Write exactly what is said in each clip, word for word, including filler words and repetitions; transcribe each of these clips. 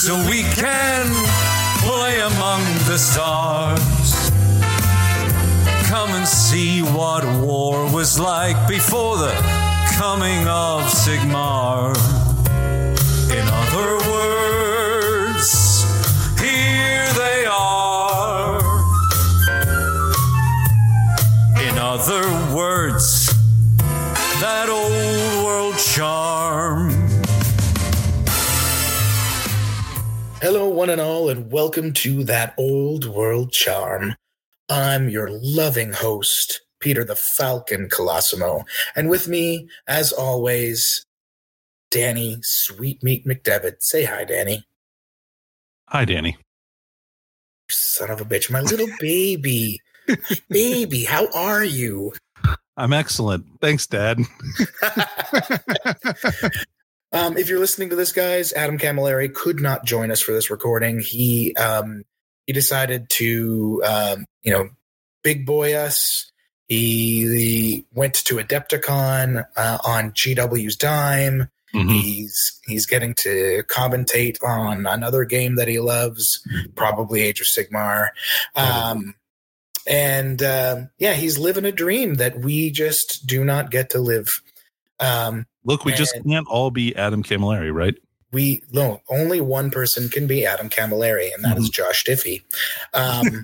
so we can play among the stars. Come and see what war was like before the coming of Sigmar. In other words, here they are. In other words, that old world charm. Hello, one and all, and welcome to That Old World Charm. I'm your loving host, Peter the Falcon Colosimo, and with me, as always, Danny Sweetmeat McDevitt. Say hi, Danny. Hi, Danny. Son of a bitch, my little baby. My baby, how are you? I'm excellent. Thanks, Dad. um, if you're listening to this, guys, Adam Camilleri could not join us for this recording. He um, he decided to, um, you know, big boy us. He, he went to Adepticon uh, on G W's dime. Mm-hmm. He's he's getting to commentate on another game that he loves, probably Age of Sigmar. Um, and uh, yeah, he's living a dream that we just do not get to live. Um, Look, we just can't all be Adam Camilleri, right? We no, only one person can be Adam Camilleri, and that mm-hmm. is Josh Diffie. Um,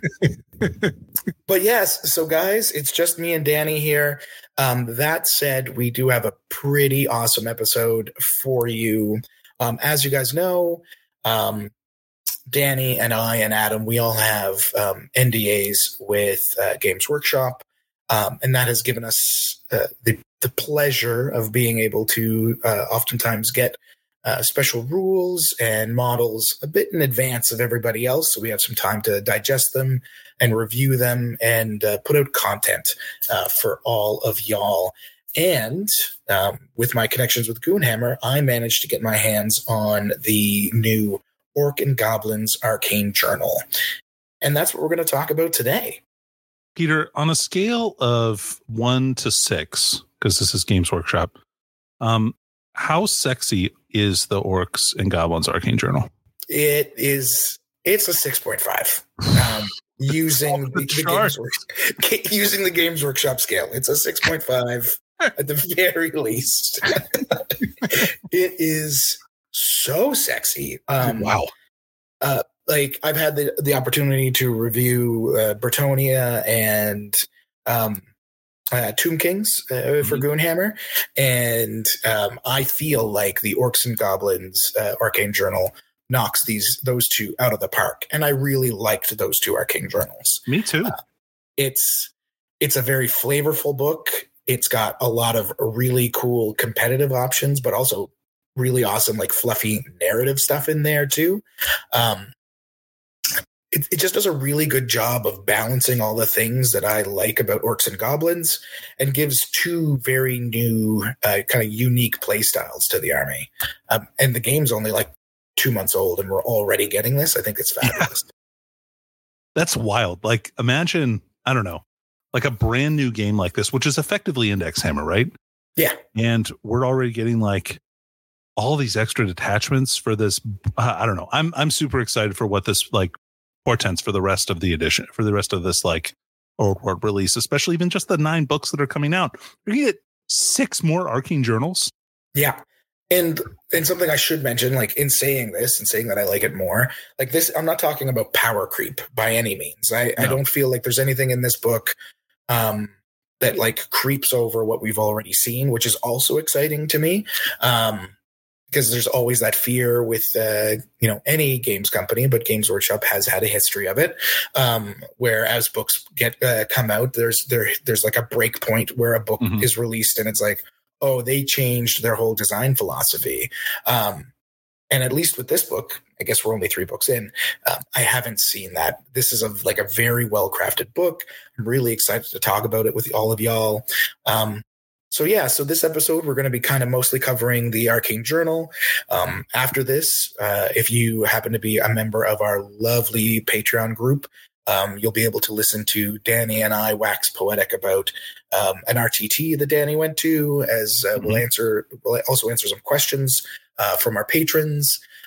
but yes, so guys, it's just me and Danny here. Um, that said, we do have a pretty awesome episode for you. Um, as you guys know, um, Danny and I and Adam, we all have um, N D As with uh, Games Workshop, um, and that has given us uh, the the pleasure of being able to uh, oftentimes get Uh, special rules and models a bit in advance of everybody else, so we have some time to digest them and review them and uh, put out content uh, for all of y'all. And um, with my connections with Goonhammer, I managed to get my hands on the new Orc and Goblins Arcane Journal. And that's what we're going to talk about today. Peter, on a scale of one to six, because this is Games Workshop, um, how sexy is the Orcs and Goblins Arcane Journal? It is. It's a six point five. Um, using the, the games work, using the Games Workshop scale, it's a six point five at the very least. It is so sexy. Um, wow. Uh, like I've had the the opportunity to review uh, Bretonnia and um, Uh, Tomb Kings uh, for mm-hmm. Goonhammer, and um, I feel like the Orcs and Goblins uh, Arcane Journal knocks these those two out of the park, and I really liked those two Arcane Journals. Me too. Uh, it's it's a very flavorful book. It's got a lot of really cool competitive options, but also really awesome, like fluffy narrative stuff in there too. Um, It, it just does a really good job of balancing all the things that I like about Orcs and Goblins and gives two very new uh, kind of unique play styles to the army. Um, and the game's only like two months old and we're already getting this. I think it's fabulous. Yeah. That's wild. Like imagine, I don't know, like a brand new game like this, which is effectively Index Hammer, right? Yeah. And we're already getting like all these extra detachments for this. Uh, I don't know. I'm, I'm super excited for what this like portents for the rest of the edition, for the rest of this like old world release, especially even just the nine books that are coming out. You're gonna get six more Arcane Journals. Yeah. And and something I should mention, like in saying this and saying that I like it more, like this, I'm not talking about power creep by any means. I, no. I don't feel like there's anything in this book um, that like creeps over what we've already seen, which is also exciting to me. Um, Because there's always that fear with, uh, you know, any games company, but Games Workshop has had a history of it. Um, where as books get uh, come out, there's there there's like a break point where a book mm-hmm. is released, and it's like, oh, they changed their whole design philosophy. Um, and at least with this book, I guess we're only three books in. Uh, I haven't seen that. This is a like a very well crafted book. I'm really excited to talk about it with all of y'all. Um, So yeah, so this episode, we're going to be kind of mostly covering the Arcane Journal. Um, after this, uh, if you happen to be a member of our lovely Patreon group, um, you'll be able to listen to Danny and I wax poetic about um, an R T T that Danny went to, as uh, mm-hmm. we'll answer, we'll also answer some questions uh, from our patrons.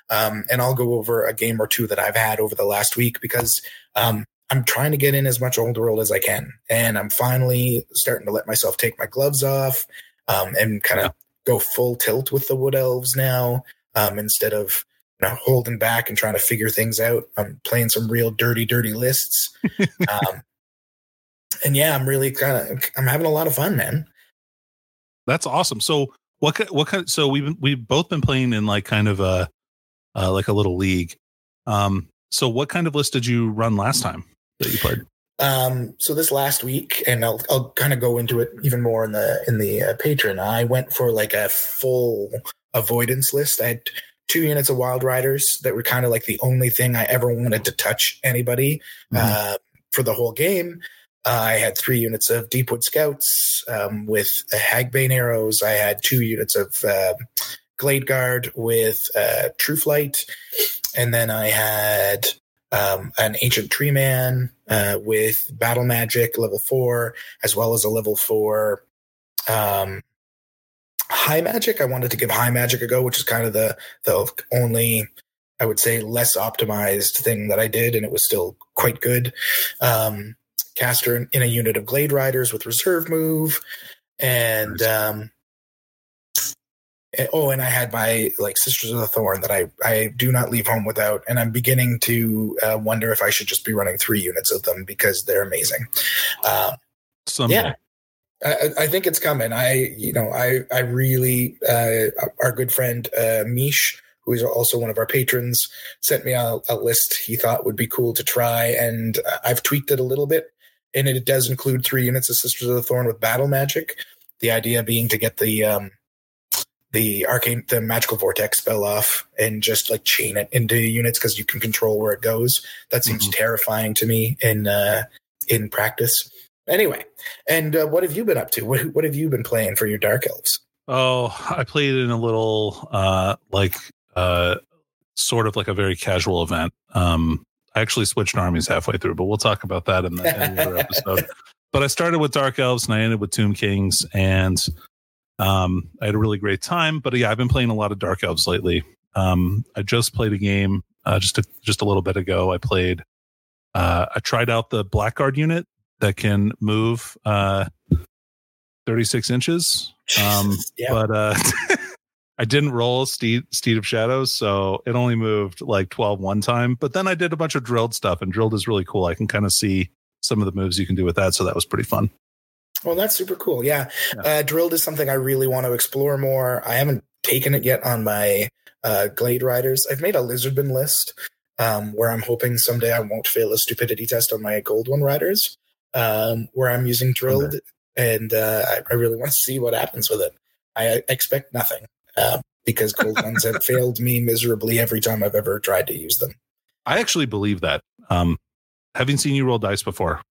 Um, and I'll go over a game or two that I've had over the last week because um, I'm trying to get in as much Old World as I can. And I'm finally starting to let myself take my gloves off um, and kind of yeah. go full tilt with the Wood Elves now um, instead of you know, holding back and trying to figure things out. I'm playing some real dirty, dirty lists. um, and yeah, I'm really kind of, I'm having a lot of fun, man. That's awesome. So what, what kind of, so we've, we've both been playing in like kind of a, uh, like a little league. Um, so what kind of list did you run last time that you played? Um, so this last week, and I'll, I'll kind of go into it even more in the, in the uh, Patreon, I went for like a full avoidance list. I had two units of Wild Riders that were kind of like the only thing I ever wanted to touch anybody mm-hmm. uh, for the whole game. Uh, I had three units of Deepwood Scouts um, with uh, Hagbane arrows. I had two units of uh, Glade Guard with uh, True Flight. And then I had um, an Ancient Tree Man uh, with Battle Magic level four, as well as a level four um, High Magic. I wanted to give High Magic a go, which is kind of the the only, I would say, less optimized thing that I did, and it was still quite good. Um, caster in, in a unit of Glade Riders with Reserve Move, and nice. um, and, oh, and I had my like Sisters of the Thorn that I I do not leave home without, and I'm beginning to uh, wonder if I should just be running three units of them because they're amazing. Um, Someday. Yeah. I, I think it's coming. I, you know, I, I really, uh, our good friend, uh, Mish, who is also one of our patrons, sent me a, a list he thought would be cool to try. And I've tweaked it a little bit, and it does include three units of Sisters of the Thorn with Battle Magic. The idea being to get the, um, the arcane, the magical vortex spell off and just like chain it into units because you can control where it goes. That seems mm-hmm. terrifying to me in, uh, in practice. Anyway, and uh, what have you been up to? What, what have you been playing for your Dark Elves? Oh, I played in a little, uh, like, uh, sort of like a very casual event. Um, I actually switched armies halfway through, but we'll talk about that in the, in the other episode. But I started with Dark Elves and I ended with Tomb Kings, and um, I had a really great time. But yeah, I've been playing a lot of Dark Elves lately. Um, I just played a game uh, just a, just a little bit ago. I played. Uh, I tried out the Blackguard unit that can move uh, thirty-six inches. Um, yeah. But uh, I didn't roll Steed, Steed of Shadows, so it only moved like twelve one time. But then I did a bunch of drilled stuff, and drilled is really cool. I can kind of see some of the moves you can do with that, so that was pretty fun. Well, that's super cool. Yeah. yeah. Uh, drilled is something I really want to explore more. I haven't taken it yet on my uh, Glade Riders. I've made a Lizardman list um, where I'm hoping someday I won't fail a stupidity test on my Gold One Riders. Um, where I'm using drilled, okay. and uh, I, I really want to see what happens with it. I, I expect nothing uh, because gold ones have failed me miserably every time I've ever tried to use them. I actually believe that. Um, having seen you roll dice before,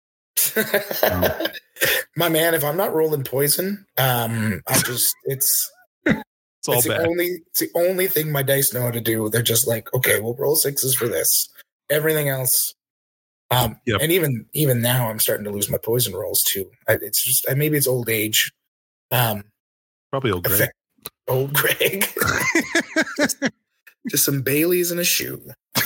um, my man, if I'm not rolling poison, um, I just it's it's all it's bad. The only it's the only thing my dice know how to do. They're just like, okay, we'll roll sixes for this. Everything else. Um, yep. And even even now, I'm starting to lose my poison rolls too. I, it's just maybe it's old age. Um, Probably old Greg. Effect, old Greg. just, just some Baileys in a shoe.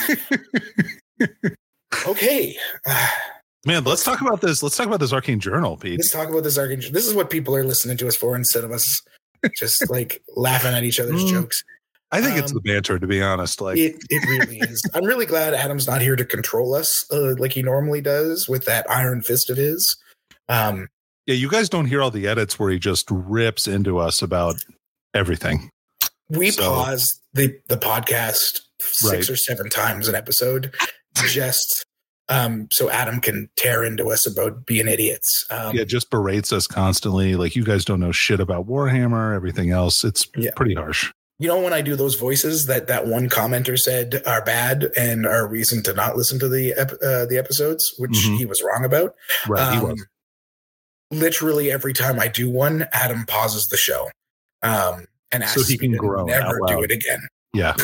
Okay, uh, man. Let's talk about this. Let's talk about this Arcane Journal, Pete. Let's talk about this Arcane. This is what people are listening to us for, instead of us just like laughing at each other's mm. jokes. I think um, it's the banter, to be honest. Like it, it really is. I'm really glad Adam's not here to control us uh, like he normally does with that iron fist of his. Um, yeah, you guys don't hear all the edits where he just rips into us about everything. We so, pause the the podcast six right. or seven times an episode, just um, so Adam can tear into us about being idiots. Um, yeah, just berates us constantly. Like, you guys don't know shit about Warhammer, everything else. It's yeah. pretty harsh. You know, when I do those voices that that one commenter said are bad and are a reason to not listen to the ep- uh, the episodes, which mm-hmm. he was wrong about. Right, um, he was. Literally every time I do one, Adam pauses the show um, and asks so he can me to grow never do it again. Yeah.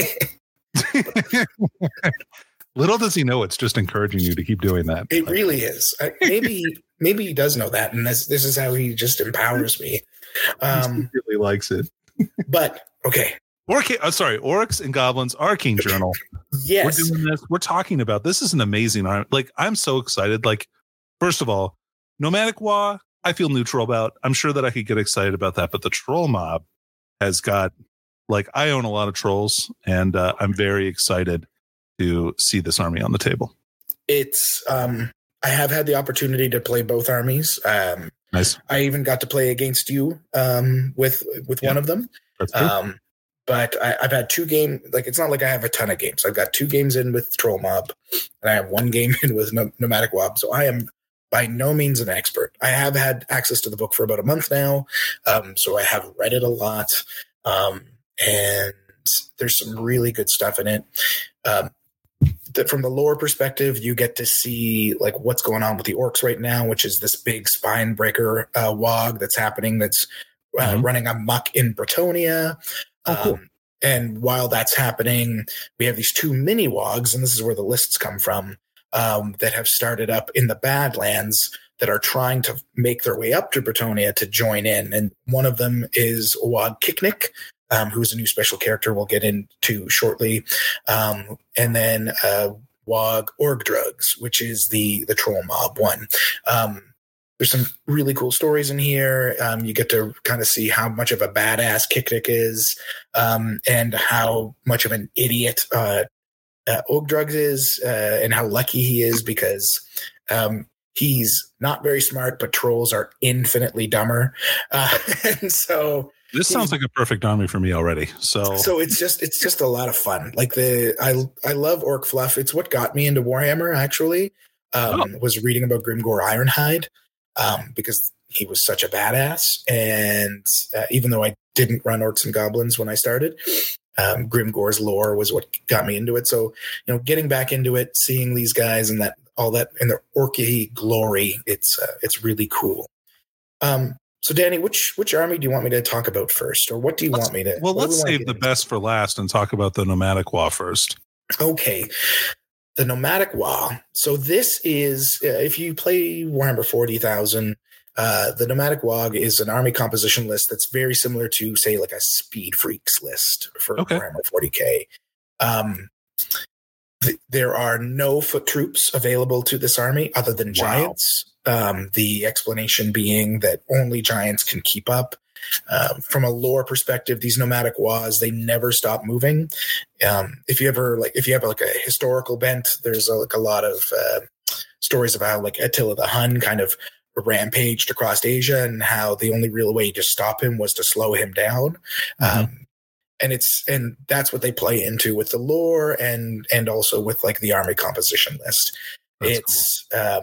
Little does he know it's just encouraging you to keep doing that. It like, really is. I, maybe maybe he does know that, and this this is how he just empowers me. Um, he really likes it. But okay, Orc, uh, sorry, Orcs and Goblins Arcane Journal. Yes. We're doing this. We're talking about this is an amazing army. Like, I'm so excited. Like, first of all, Nomadic Wa, I feel neutral about. I'm sure that I could get excited about that, but the troll mob has got, like, I own a lot of trolls, and uh, I'm very excited to see this army on the table. It's um I have had the opportunity to play both armies. Um Nice. I even got to play against you um with with Yeah, one of them. That's good. Um but I, I've had two game like it's not like I have a ton of games. I've got two games in with Troll Mob, and I have one game in with Nom- Nomadic Wob. So I am by no means an expert. I have had access to the book for about a month now, um, so I have read it a lot, um, and there's some really good stuff in it. Um, that from the lore perspective, you get to see like what's going on with the orcs right now, which is this big spine breaker uh, wog that's happening that's uh, Mhm. running amok in Bretonia. Oh, cool. Um, and while that's happening, we have these two mini wogs, and this is where the lists come from, um, that have started up in the Badlands that are trying to make their way up to Bretonia to join in. And one of them is Wog Kiknik, um, who's a new special character we'll get into shortly. Um, and then uh, Wog Org Drugs, which is the the troll mob one. Um, there's some really cool stories in here. Um, you get to kind of see how much of a badass Kiknik is, um, and how much of an idiot uh, uh, Org Drugs is, uh, and how lucky he is because um, he's not very smart, but trolls are infinitely dumber. Uh, and so This sounds like a perfect army for me already. So, so it's just it's just a lot of fun. Like the I I love Orc Fluff. It's what got me into Warhammer. Actually, um, Oh. was reading about Grimgor Ironhide um, because he was such a badass. And uh, even though I didn't run Orcs and Goblins when I started, um, Grimgor's lore was what got me into it. So you know, getting back into it, seeing these guys and that all that in their orky glory, it's uh, it's really cool. Um, So, Danny, which which army do you want me to talk about first, or what do you let's, want me to? well, what do let's we wanna save get the into? best for last and talk about the Nomadic Wa first. Okay, the Nomadic Wa. So this is uh, if you play Warhammer forty thousand, uh, the Nomadic Wog is an army composition list that's very similar to, say, like a Speed Freaks list for Okay. Warhammer forty K. Um, th- there are no foot troops available to this army other than Wow. giants. Um, the explanation being that only giants can keep up. Um, from a lore perspective, these nomadic was they never stop moving. Um, if you ever like, if you have like a historical bent, there's a, like a lot of uh, stories about like Attila the Hun kind of rampaged across Asia and how the only real way to stop him was to slow him down. Mhm. Um, and it's and that's what they play into with the lore and and also with like the army composition list. That's it's um,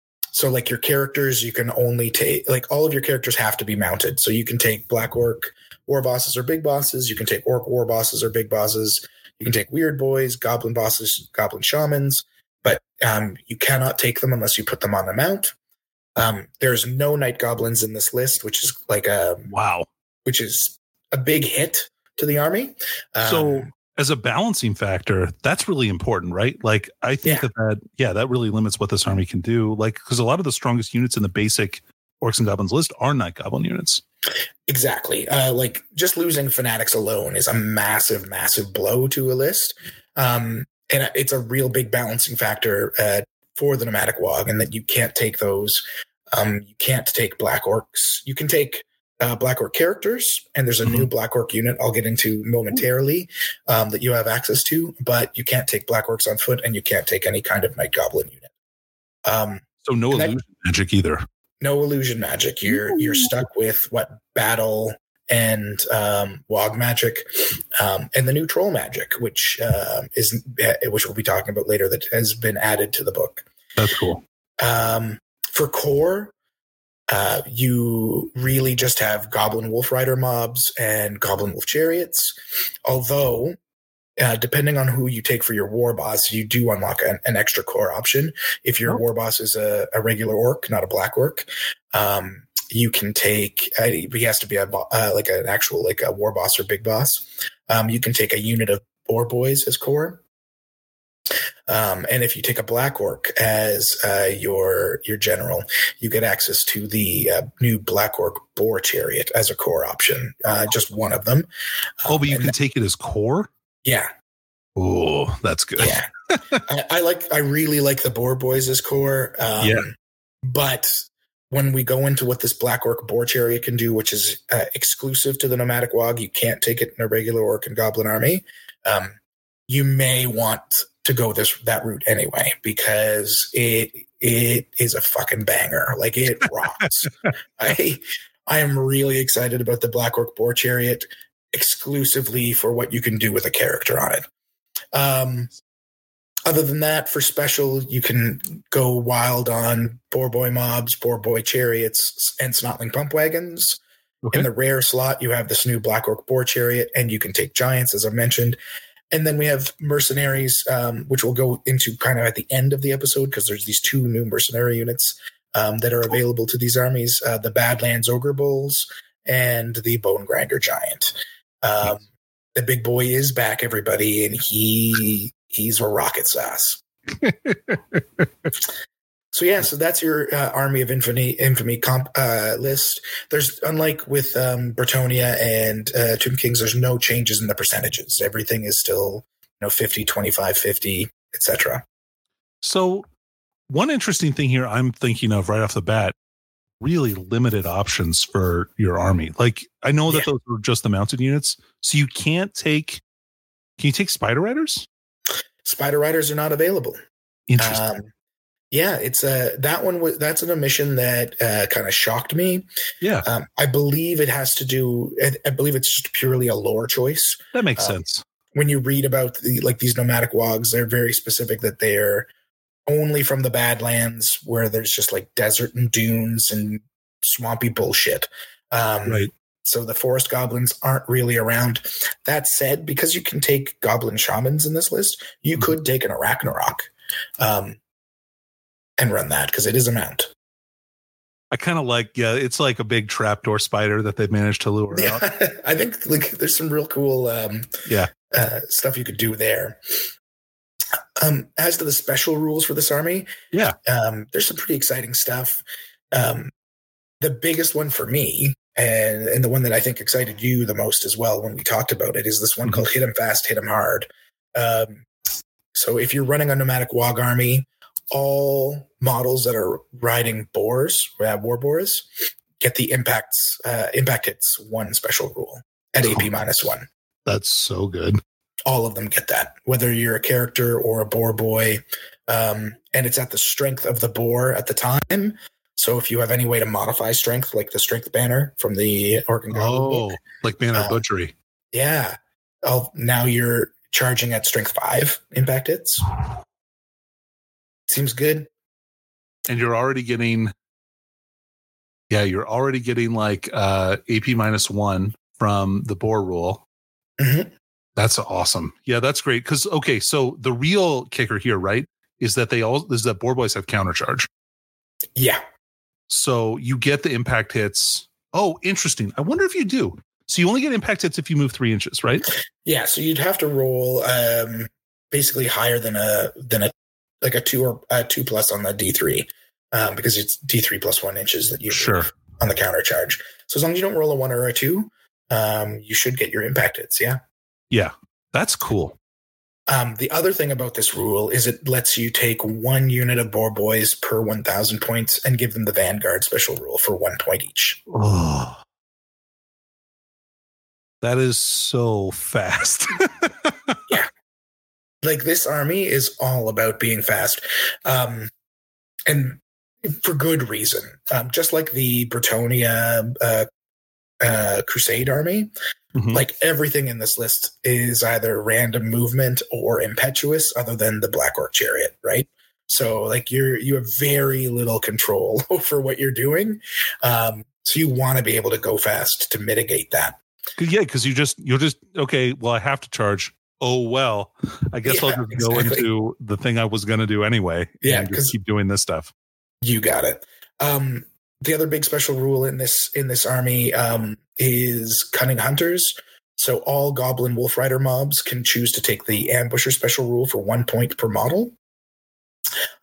so like your characters, you can only take like all of your characters have to be mounted. So you can take Black Orc war bosses or big bosses. You can take Orc war bosses or big bosses. You can take Weird Boys, Goblin bosses, Goblin shamans, but um, you cannot take them unless you put them on the mount. Um, there's no Night Goblins in this list, which is like a Wow. which is a big hit to the army. Um, So as a balancing factor, that's really important, right? Like, I think Yeah. that, that, yeah, that really limits what this army can do. Like, because a lot of the strongest units in the basic Orcs and Goblins list are Night Goblin units. Exactly. Uh, like just losing Fanatics alone is a massive, massive blow to a list. Um, and it's a real big balancing factor uh, for the Nomadic Wog, and that you can't take those. Um, you can't take Black Orcs. You can take uh, Black Orc characters, and there's a new Black Orc unit I'll get into momentarily um, that you have access to, but you can't take Black Orcs on foot, and you can't take any kind of Night Goblin unit. Um, So no And that- illusion magic either. no illusion magic. You're you're stuck with what battle and um, Wog magic, um, and the new troll magic, which uh, is which we'll be talking about later, that has been added to the book. That's cool. Um, for core, uh, you really just have Goblin Wolf Rider mobs and Goblin Wolf Chariots. Although, uh, depending on who you take for your war boss, you do unlock an, an extra core option. If your Oh. war boss is a, a regular orc, not a black orc, um, you can take. Uh, he has to be a bo- uh, like an actual like a war boss or big boss. Um, you can take a unit of boar boys as core. Um, and if you take a Black Orc as uh, your your general, you get access to the uh, new Black Orc Boar Chariot as a core option. Uh, just one of them. Um, oh, but you can that, take it as core? Yeah. Oh, that's good. Yeah. I, I like. I really like the Boar Boys as core. Um, yeah. But when we go into what this Black Orc Boar Chariot can do, which is uh, exclusive to the Nomadic W O G, you can't take it in a regular Orc and Goblin army. Um, you may want to go this that route anyway, because it it is a fucking banger. Like, it rocks. I I am really excited about the Black Orc Boar Chariot exclusively for what you can do with a character on it. Um, other than that, for special, you can go wild on Boar Boy mobs, Boar Boy chariots, and Snotling pump wagons. Okay. In the rare slot, you have this new Black Orc Boar Chariot, and you can take giants, as I mentioned. And then we have mercenaries, um, which we'll go into kind of at the end of the episode, because there's these two new mercenary units um, that are available to these armies, uh, the Badlands Ogre Bulls and the Bone Grinder Giant. Um, yes. The big boy is back, everybody, and he he's a rocket sauce. So yeah, so that's your uh, Army of Infamy infamy comp uh, list. There's, unlike with um, Bretonnia and uh, Tomb Kings, there's no changes in the percentages. Everything is still, you know, fifty, twenty-five, fifty, et cetera. So one interesting thing here I'm thinking of right off the bat, really limited options for your army. Like, I know that yeah. those are just the mounted units, so you can't take. Can you take Spider Riders? Spider Riders are not available. Interesting. Um, Yeah, it's a that one was that's an omission that uh, kind of shocked me. Yeah, um, I believe it has to do. I, I believe it's just purely a lore choice. That makes um, sense. When you read about the, like these nomadic W O Gs, they're very specific that they're only from the Badlands, where there's just like desert and dunes and swampy bullshit. Um, right. So the forest goblins aren't really around. That said, because you can take goblin shamans in this list, you mm-hmm. could take an Arachnarok. Um, and run that, because it is a mount. I kind of like, yeah, it's like a big trapdoor spider that they've managed to lure yeah, out. I think like there's some real cool um, yeah uh, stuff you could do there. Um, as to the special rules for this army, yeah, um, there's some pretty exciting stuff. Um, the biggest one for me, and, and the one that I think excited you the most as well when we talked about it, is this one mm-hmm. called Hit 'em Fast, Hit 'em Hard. Um, so if you're running a nomadic W O G army, all models that are riding boars, uh, war boars, get the impacts, uh, impact hits one special rule at A P minus one. That's so good. All of them get that, whether you're a character or a boar boy. Um, and it's at the strength of the boar at the time. So if you have any way to modify strength, like the strength banner from the Orc and Goblin Oh, book, like Banner um, Butchery. Yeah. I'll, now you're charging at strength five impact hits. Seems good. And you're already getting, yeah, you're already getting like uh, A P minus one from the boar rule. Mm-hmm. That's awesome. Yeah, that's great. Because, okay, so the real kicker here, right, is that they all, is that boar boys have counter charge. Yeah. So you get the impact hits. Oh, interesting. I wonder if you do. So you only get impact hits if you move three inches, right? Yeah. So you'd have to roll um, basically higher than a, than a, like a two or a two plus on the D three, um, because it's D three plus one inches that you sure on the counter charge. So as long as you don't roll a one or a two, um, you should get your impact hits. Yeah. Yeah. That's cool. Um, the other thing about this rule is it lets you take one unit of boar boys per one thousand points and give them the Vanguard special rule for one point each. Oh, that is so fast. Yeah. Like, this army is all about being fast. Um, and for good reason. Um, just like the Bretonnia uh, uh, Crusade army, mm-hmm. like everything in this list is either random movement or impetuous, other than the Black Orc Chariot, right? So like you're you have very little control over what you're doing. Um, so you want to be able to go fast to mitigate that. Yeah, because you just you'll just okay. Well, I have to charge. Oh well, I guess yeah, I'll just exactly. go into the thing I was going to do anyway. Yeah, and just keep doing this stuff. You got it. Um, the other big special rule in this in this army um, is Cunning Hunters. So all Goblin Wolf Rider mobs can choose to take the Ambusher special rule for one point per model.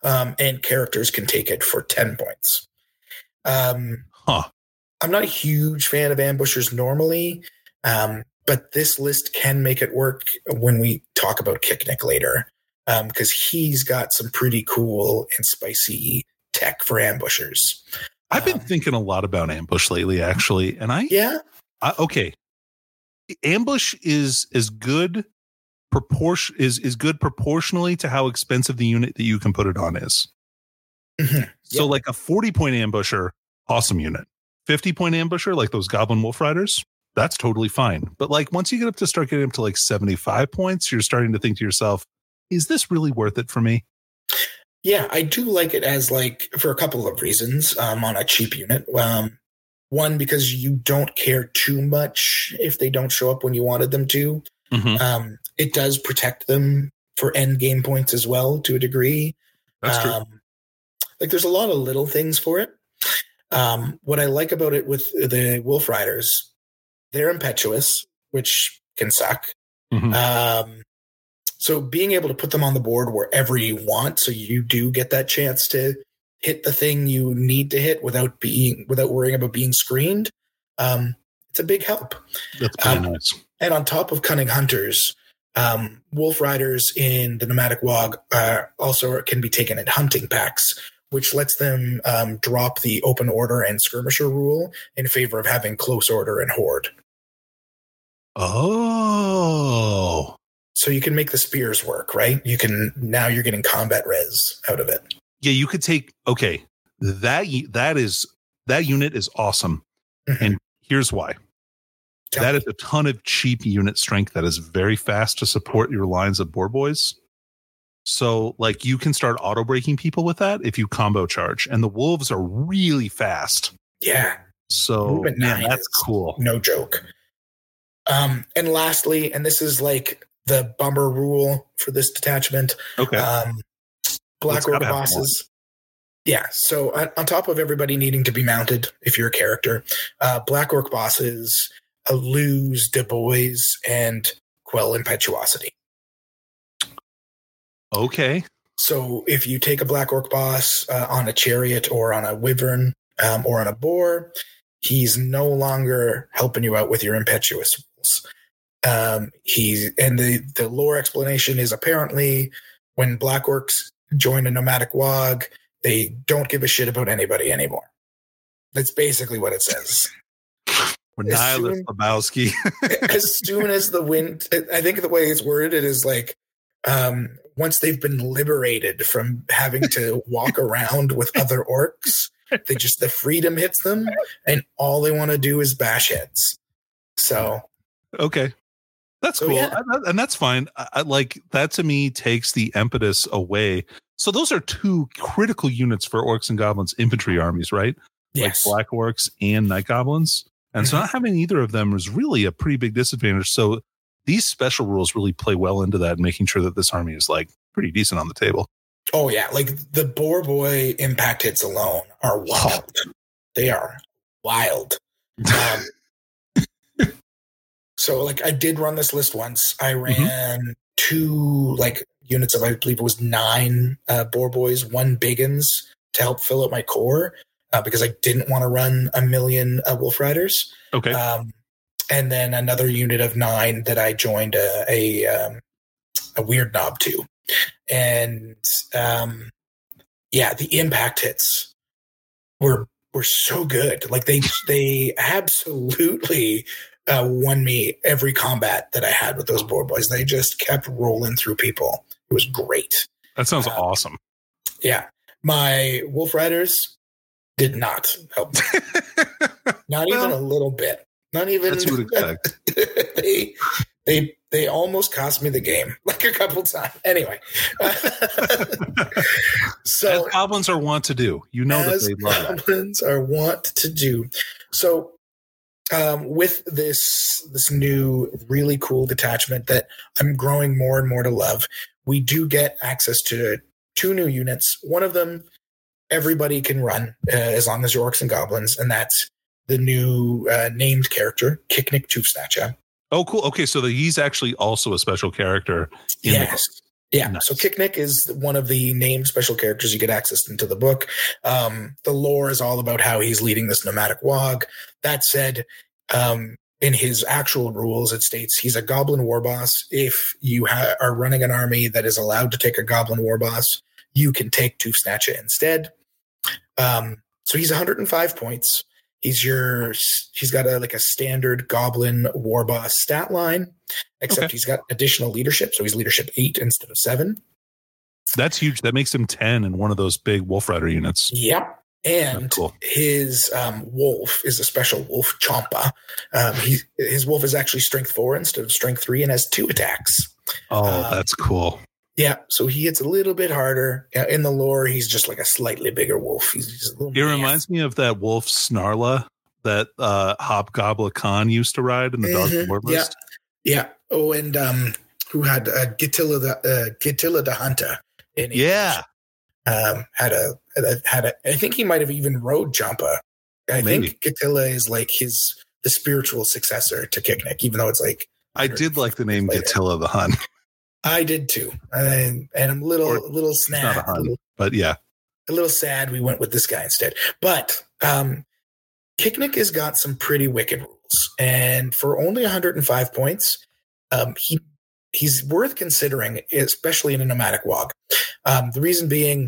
um, and characters can take it for ten points. Um, Huh. I'm not a huge fan of ambushers normally, um, but this list can make it work when we talk about Kicknick later, because um, he's got some pretty cool and spicy tech for ambushers. I've been um, thinking a lot about ambush lately, actually, and I yeah, I, okay, ambush is is good proportion is is good proportionally to how expensive the unit that you can put it on is. Mm-hmm. So, yep. like a forty point ambusher, awesome unit. fifty point ambusher, like those Goblin Wolf Riders, that's totally fine. But like once you get up to start getting up to like seventy-five points, you're starting to think to yourself, is this really worth it for me? Yeah, I do like it as like for a couple of reasons um, on a cheap unit. Um, one, because you don't care too much if they don't show up when you wanted them to. Mm-hmm. Um, it does protect them for end game points as well to a degree. That's true. Um, like there's a lot of little things for it. Um, what I like about it with the Wolf Riders, they're impetuous, which can suck. Mm-hmm. Um, so being able to put them on the board wherever you want, so you do get that chance to hit the thing you need to hit without being without worrying about being screened. Um, it's a big help. That's pretty um, nice. And on top of Cunning Hunters, um, Wolf Riders in the Nomadic Wog uh, also can be taken in hunting packs, which lets them um, drop the open order and skirmisher rule in favor of having close order and horde. Oh. So you can make the spears work, right? You can now you're getting combat res out of it. Yeah, you could take okay. That that is that unit is awesome. Mm-hmm. And here's why. Tell that me. Is a ton of cheap unit strength that is very fast to support your lines of boar boys. So, like, you can start auto breaking people with that if you combo charge, and the wolves are really fast. Yeah. So, man, that's cool. No joke. Um, and lastly, and this is like the bummer rule for this detachment. Okay. Um, Black Orc bosses. Yeah. So on, on top of everybody needing to be mounted, if you're a character, uh, Black Orc bosses uh, lose Du Bois and Quell Impetuosity. Okay. So if you take a Black Orc boss uh, on a chariot or on a wyvern um, or on a boar, he's no longer helping you out with your impetuous rules. Um, he's and the, the lore explanation is apparently when Black Orcs join a nomadic wog, they don't give a shit about anybody anymore. That's basically what it says. We're nihilist, Lebowski. As soon as the wind, I think the way it's worded, it is like, um, once they've been liberated from having to walk around with other orcs, they just, the freedom hits them and all they want to do is bash heads. So, okay. That's so, cool. yeah. I, and that's fine. I, I like that to me takes the impetus away. So those are two critical units for orcs and goblins infantry armies, right? Yes. Like black orcs and night goblins. And mm-hmm. so not having either of them is really a pretty big disadvantage. So these special rules really play well into that, making sure that this army is like pretty decent on the table. Oh yeah. Like the Boar Boy impact hits alone are wild. Oh. They are wild. Um, so like I did run this list once. I ran mm-hmm. two like units of, I believe it was nine uh, Boar Boys, one Biggins to help fill out my core uh, because I didn't want to run a million uh, Wolf Riders. Okay. Um, and then another unit of nine that I joined a a, um, a weird knob to. And um, yeah, the impact hits were were so good. Like they they absolutely uh, won me every combat that I had with those Boar Boys. They just kept rolling through people. It was great. That sounds um, awesome. Yeah. My Wolf Riders did not help me. Not well, even a little bit. Not even. That's what expect. they, they, they almost cost me the game like a couple times. Anyway. So as goblins are wont to do. You know that they love that. Goblins are wont to do. So um, with this, this new really cool detachment that I'm growing more and more to love, we do get access to two new units. One of them, everybody can run uh, as long as you're orcs and goblins, and that's the new uh, named character, Kicknick Tooth Snatcher. Oh, cool. Okay, so the, he's actually also a special character. In yes. Yeah, Nice. so Kicknick is one of the named special characters you get access into the book. Um, the lore is all about how he's leading this nomadic wog. That said, um, in his actual rules, it states he's a goblin war boss. If you ha- are running an army that is allowed to take a goblin war boss, you can take Tooth Snatcher instead. Um, so he's one hundred five points. He's your he's got a like a standard goblin war boss stat line, except Okay. he's got additional leadership, so he's leadership eight instead of seven. That's huge. That makes him ten in one of those big Wolf Rider units. Yep. And That's cool. his um, wolf is a special wolf, Champa. Um, he his wolf is actually strength four instead of strength three and has two attacks. Oh, Um, that's cool. Yeah, so he hits a little bit harder. Uh, In the lore, he's just like a slightly bigger wolf. He's just a little It reminds me of that wolf Snarla that uh, Hobgoblin Khan used to ride in the Dog Mhm, of War yeah. list. Yeah. Oh, and um, who had uh, Gittilla the uh, Gittilla the Hunter? In Yeah. um, had a had a, had a. I think he might have even rode Champa. I Maybe. think Gittilla is like his the spiritual successor to Kicknick, even though it's like I did like the name Later. Gatilla the Hun, I did too, and and I'm a little Or- a little not a snap, a Hun, little, but yeah. a little sad we went with this guy instead. But um, Kicknick has got some pretty wicked rules, and for only one hundred five points, um, he he's worth considering, especially in a nomadic wog. Um, the reason being,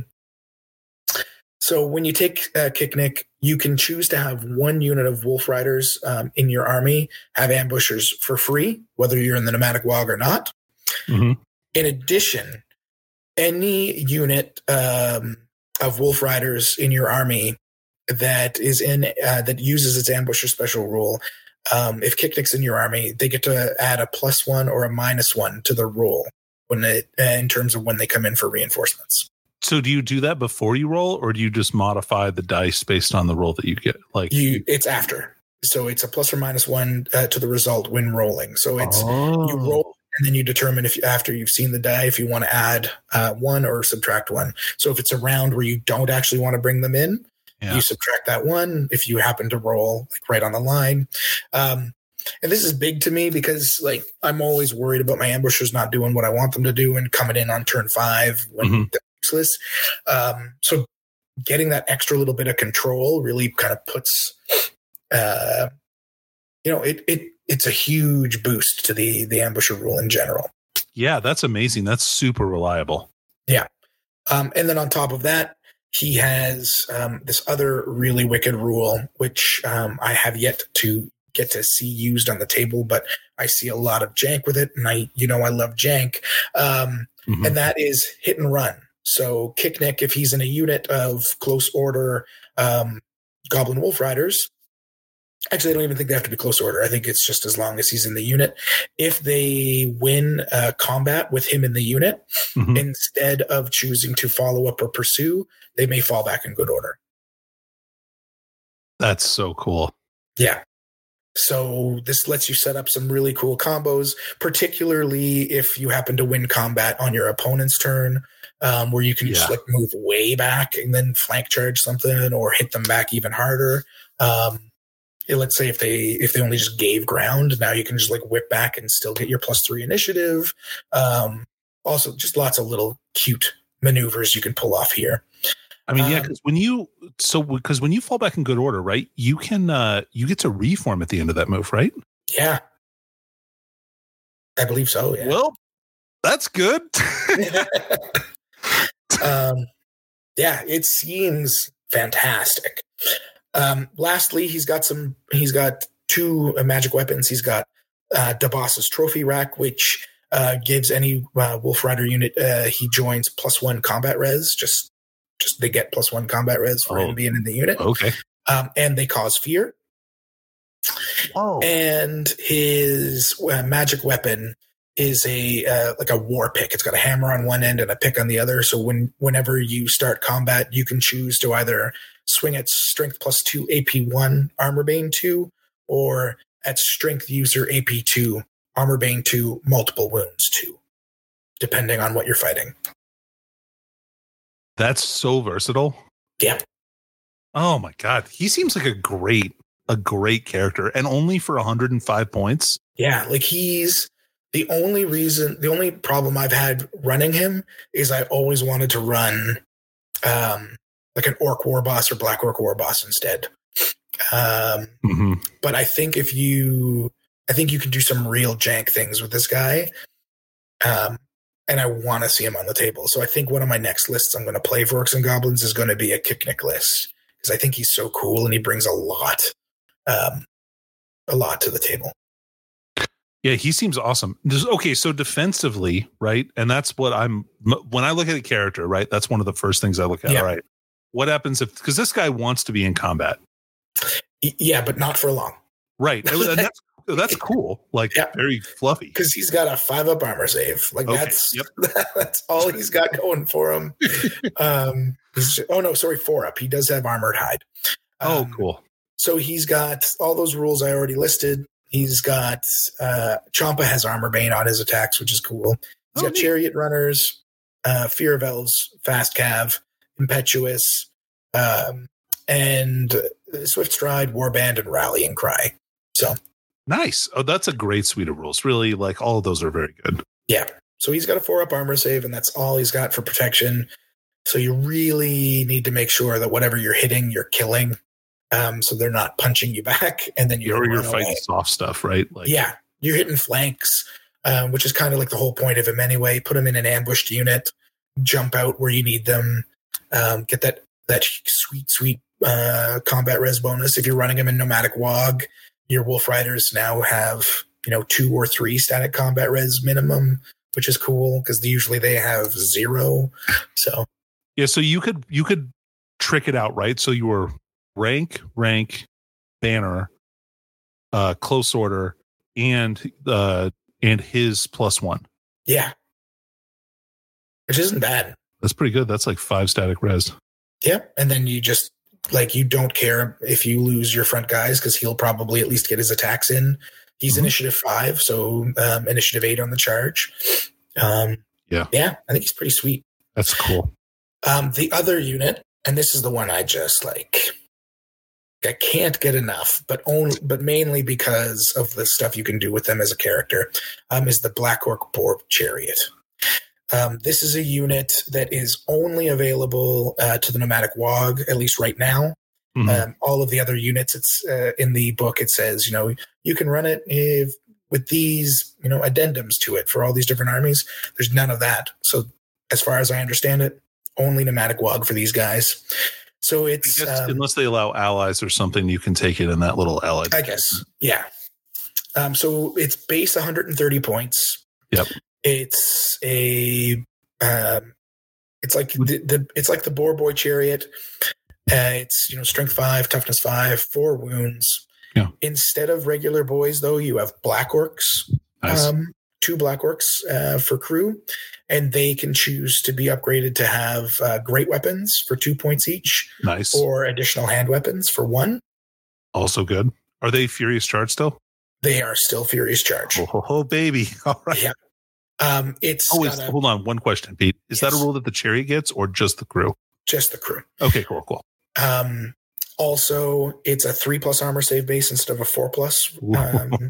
so when you take uh, Kicknick, you can choose to have one unit of Wolf Riders um, in your army have ambushers for free, whether you're in the nomadic wog or not. Mhm. In addition, any unit um, of Wolf Riders in your army that is in uh, that uses its ambusher special rule, um, if Kicknick's in your army, they get to add a plus one or a minus one to the roll when it, uh, in terms of when they come in for reinforcements. So do you do that before you roll, or do you just modify the dice based on the roll that you get? Like You, it's after, so it's a plus or minus one uh, to the result when rolling. So it's Oh. you roll. And then you determine if after you've seen the die, if you want to add uh, one or subtract one. So if it's a round where you don't actually want to bring them in, Yeah. you subtract that one. If you happen to roll like right on the line, um, and this is big to me because like I'm always worried about my ambushers not doing what I want them to do and coming in on turn five when Mhm. they're useless. Um, so getting that extra little bit of control really kind of puts, uh, you know, it it. It's a huge boost to the the ambusher rule in general. Yeah, that's amazing. That's super reliable. Um, and then on top of that, he has um, this other really wicked rule, which um, I have yet to get to see used on the table, but I see a lot of jank with it, and I, you know, I love jank. Um, Mhm. and that is hit and run. So Kicknick, if he's in a unit of close order um, Goblin Wolf Riders. Actually, I don't even think they have to be close order. I think it's just as long as he's in the unit. If they win uh, combat with him in the unit, Mhm. instead of choosing to follow up or pursue, they may fall back in good order. That's so cool. Yeah. So this lets you set up some really cool combos, particularly if you happen to win combat on your opponent's turn, um, where you can just Yeah. like move way back and then flank charge something or hit them back even harder. Um, let's say if they if they only just gave ground, now you can just like whip back and still get your plus three initiative. Um, also, just lots of little cute maneuvers you can pull off here. I mean, yeah, Um, because when you so because when you fall back in good order, right? You can uh you get to reform at the end of that move, right? Yeah, I believe so. Yeah. Well, that's good. um, yeah, it seems fantastic. Um, lastly, he's got some. He's got two uh, magic weapons. He's got uh, Dabas's trophy rack, which uh, gives any uh, Wolf Rider unit uh, he joins plus one combat res. Just, just they get plus one combat res for Oh. him being in the unit, Okay. um, and they cause fear. Oh. And his uh, magic weapon is a uh, like a war pick. It's got a hammer on one end and a pick on the other. So when whenever you start combat, you can choose to either swing at strength plus two A P one armor bane two, or at strength user A P two armor bane two multiple wounds two, depending on what you're fighting. That's so versatile. Yeah. Oh my god, he seems like a great, a great character, and only for one hundred five points. Yeah, like he's The only reason, the only problem I've had running him is I always wanted to run um, like an Orc War Boss or Black Orc War Boss instead. Um, mm-hmm. But I think if you, I think you can do some real jank things with this guy. Um, and I want to see him on the table. So I think one of my next lists I'm going to play for Orcs and Goblins is going to be a Kiknik list because I think he's so cool and he brings a lot, um, a lot to the table. Yeah, he seems awesome. Just, okay, so defensively, right? And that's what I'm, when I look at a character, right? That's one of the first things I look at, yeah. right? What happens if, because this guy wants to be in combat. Yeah, but not for long. Right. And that's, that's cool. Like, yeah. very fluffy. Because he's got a five up armor save. Like, okay. that's yep. that's all he's got going for him. um, he's, oh, no, sorry, four up. He does have armored hide. Um, oh, cool. So he's got all those rules I already listed. He's got uh, Champa has Armor Bane on his attacks, which is cool. He's oh, got neat. Chariot Runners, uh, Fear of Elves, Fast Cav, Impetuous, um, and Swift Stride, Warband, and Rallying Cry. So nice. Oh, that's a great suite of rules. Really, like all of those are very good. Yeah. So he's got a four up armor save, and that's all he's got for protection. So you really need to make sure that whatever you're hitting, you're killing. Um, so they're not punching you back, and then you're, you're fighting soft stuff, right? Like, yeah, you're hitting flanks, um, which is kind of like the whole point of him anyway. Put him in an ambushed unit, jump out where you need them, um, get that that sweet, sweet uh, combat res bonus. If you're running him in Nomadic Wog, your Wolf Riders now have you know two or three static combat res minimum, which is cool because usually they have zero. So yeah, so you could you could trick it out, right? So you were rank, rank, banner, uh, close order, and uh, and his plus one. Yeah, which isn't bad. That's pretty good. That's like five static res. Yeah, and then you just like you don't care if you lose your front guys because he'll probably at least get his attacks in. He's mm-hmm. initiative five, so um, initiative eight on the charge. Um, yeah, yeah, I think he's pretty sweet. That's cool. Um, the other unit, and this is the one I just like. I can't get enough, but only, but mainly because of the stuff you can do with them as a character, um, is the Black Orc Boar Chariot. Um, this is a unit that is only available uh, to the Nomadic Wog, at least right now. Mm-hmm. Um, all of the other units, it's uh, in the book. It says, you know, you can run it if, with these, you know, addendums to it for all these different armies. There's none of that. So, as far as I understand it, only Nomadic Wog for these guys. So it's um, unless they allow allies or something, you can take it in that little allied. I guess, yeah. Um, so it's base one hundred thirty points. Yep. It's a, um, it's like the, the it's like the Boar Boy Chariot. Uh, it's you know strength five, toughness five, four wounds. Yeah. Instead of regular boys, though, you have Black Orcs. Nice. Um, two Black Orcs uh, for crew. And they can choose to be upgraded to have uh, great weapons for two points each. Nice. Or additional hand weapons for one. Also good. Are they Furious Charge still? They are still Furious Charge. Oh, oh, oh baby. All right. Yeah. Um, it's oh, is, a, hold on. One question, Pete. Is yes. that a rule that the chariot gets or just the crew? Just the crew. Okay, cool, cool. Um, also, it's a three plus armor save base instead of a four plus. Um,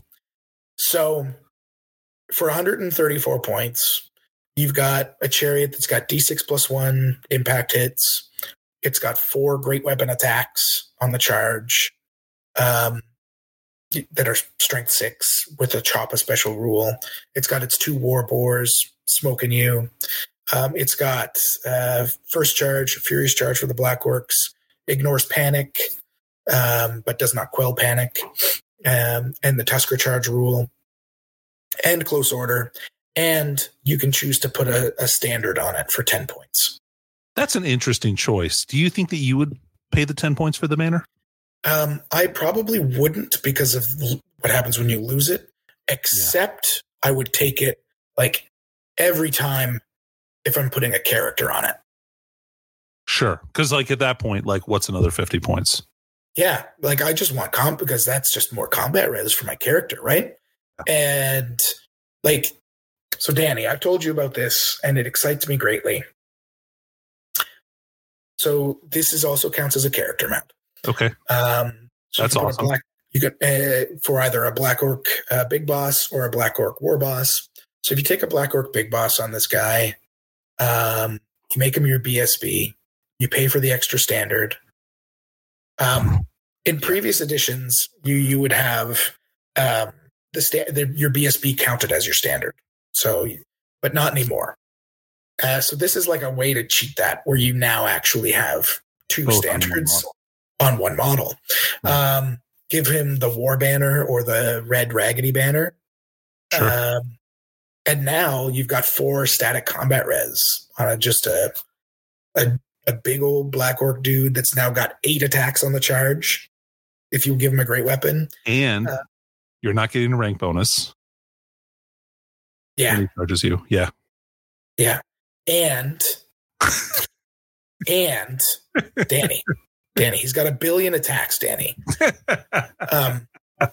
so for one hundred thirty-four points, you've got a chariot that's got D six plus one impact hits. It's got four great weapon attacks on the charge um, that are strength six with a chop a special rule. It's got its two war boars smoking you. Um, it's got uh, first charge, furious charge for the Black Orcs, ignores panic, um, but does not quell panic, um, and the Tusker charge rule, and close order. And you can choose to put a, a standard on it for ten points. That's an interesting choice. Do you think that you would pay the ten points for the manor? Um, I probably wouldn't because of what happens when you lose it, except yeah. I would take it like every time if I'm putting a character on it. Sure. Because like at that point, like what's another fifty points? Yeah. Like I just want comp because that's just more combat res for my character, right? Yeah. And like, so Danny, I've told you about this and it excites me greatly. So this is also counts as a character mount. Okay. Um, so that's you awesome. Black, You can uh, for either a Black Orc uh, Big Boss or a Black Orc War Boss. So if you take a Black Orc Big Boss on this guy, um, you make him your B S B. You pay for the extra standard. Um, in previous editions, you you would have um, the, sta- the your B S B counted as your standard. So, but not anymore. Uh, so this is like a way to cheat that, where you now actually have two Both standards on one model. On one model. Mm-hmm. Um, give him the War Banner or the Red Raggedy Banner. Sure. Um, and now you've got four static combat res on a, just a, a a big old Black Orc dude that's now got eight attacks on the charge. If you give him a great weapon, and uh, you're not getting a rank bonus. Yeah, when he charges you. Yeah, yeah, and and Danny, Danny, he's got a billion attacks. Danny, um,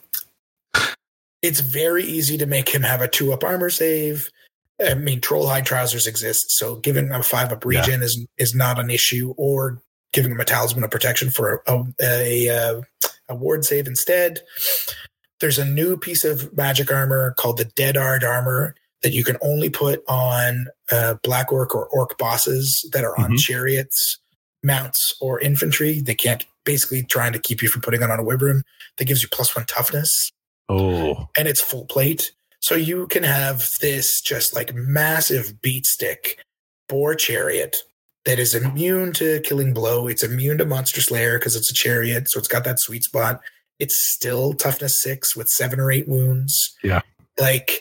it's very easy to make him have a two up armor save. I mean, Trollhide Trousers exist, so giving him a five up regen yeah. is is not an issue, or giving him a Talisman of Protection for a, a, a, a ward save instead. There's a new piece of magic armor called the Dead Ard armor that you can only put on uh, Black Orc or Orc bosses that are mm-hmm. on chariots, mounts, or infantry. They can't, basically trying to keep you from putting it on a Wyvern. That gives you plus one toughness. Oh. And it's full plate. So you can have this just like massive beat stick boar chariot that is immune to Killing Blow. It's immune to Monster Slayer because it's a chariot, so it's got that sweet spot. It's still toughness six with seven or eight wounds. Yeah. Like,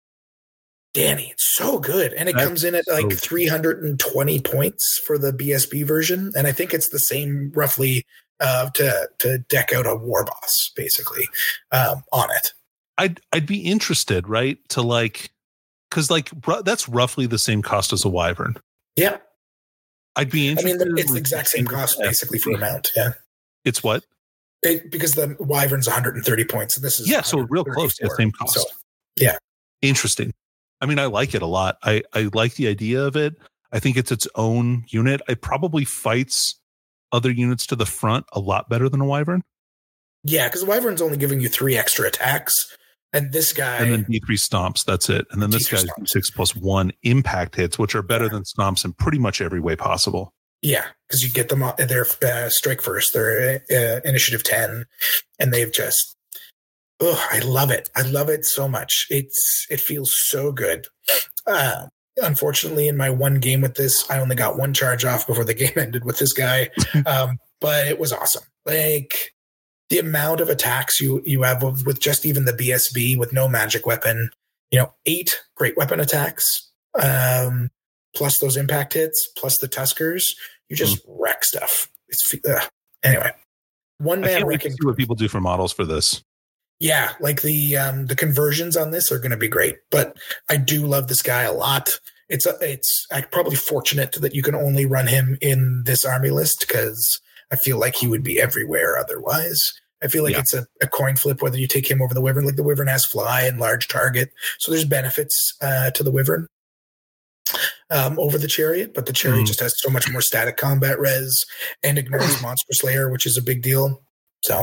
Danny, it's so good. And it That's comes in at like so three hundred twenty points for the B S B version. And I think it's the same roughly uh, to, to deck out a war boss, basically, um, on it. I'd I'd be interested, right, to like, because like r- that's roughly the same cost as a Wyvern. Yeah, I'd be interested. I mean, it's the exact same cost basically for a mount. Yeah, it's what? It, because the Wyvern's one hundred thirty points, and this is yeah, so real close to the same cost. So, yeah, interesting. I mean, I like it a lot. I I like the idea of it. I think it's its own unit. It probably fights other units to the front a lot better than a Wyvern. Yeah, because the Wyvern's only giving you three extra attacks. And this guy, and then D three stomps. That's it. And then this guy's D six plus one impact hits, which are better yeah. than stomps in pretty much every way possible. Yeah, because you get them. They're uh, strike first. They're uh, initiative ten, and they've just. Oh, I love it! I love it so much. It's it feels so good. Uh, unfortunately, in my one game with this, I only got one charge off before the game ended with this guy. um, but it was awesome. Like. The amount of attacks you, you have with just even the B S B with no magic weapon, you know, eight great weapon attacks, um, plus those impact hits, plus the Tuskers, you just mm. wreck stuff. It's uh, anyway. One man we can see what people do for models for this. Yeah, like the um, the conversions on this are going to be great, but I do love this guy a lot. It's a, it's I'm probably fortunate that you can only run him in this army list because I feel like he would be everywhere otherwise. I feel like yeah. it's a, a coin flip whether you take him over the Wyvern. Like the Wyvern has fly and large target, so there's benefits uh, to the Wyvern um, over the Chariot, but the Chariot mm. just has so much more static combat res and ignores Monster Slayer, which is a big deal. So,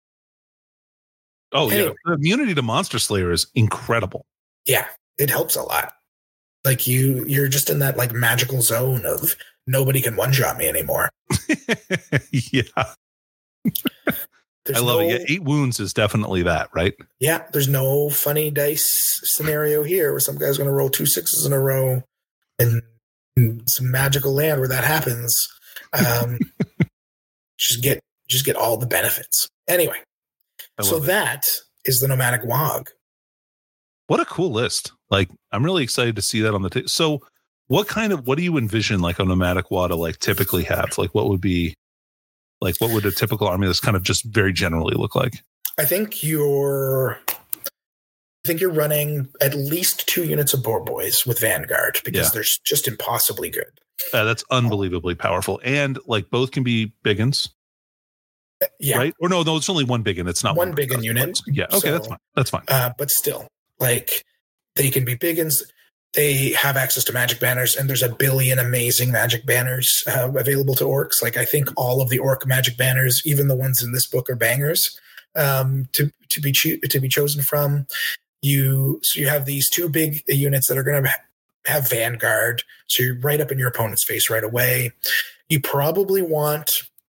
oh anyway. yeah, the immunity to Monster Slayer is incredible. Yeah, it helps a lot. Like you, you're just in that like magical zone of nobody can one shot me anymore. yeah. There's I love no, it. Yeah, eight wounds is definitely that, right? Yeah. There's no funny dice scenario here where some guy's going to roll two sixes in a row and, and some magical land where that happens. Um, just get, just get all the benefits. Anyway. So it. That is the Nomadic Wog. What a cool list. Like, I'm really excited to see that on the table. So what kind of, what do you envision like a Nomadic Wog to like typically have? Like what would be, like what would a typical army that's kind of just very generally look like? I think you're, I think you're running at least two units of Boar Boys with Vanguard because yeah. they're just impossibly good. Uh, that's unbelievably powerful. And like both can be biggins. Yeah. Right? Or no, no, it's only one biggin. It's not one, one biggin unit. Yeah. Okay. So, that's fine. That's fine. Uh, but still, like they can be biggins. They have access to magic banners, and there's a billion amazing magic banners uh, available to orcs. Like I think all of the orc magic banners, even the ones in this book, are bangers. um, to to be cho- to be chosen from. You so you have these two big units that are going to have Vanguard, so you're right up in your opponent's face right away. You probably want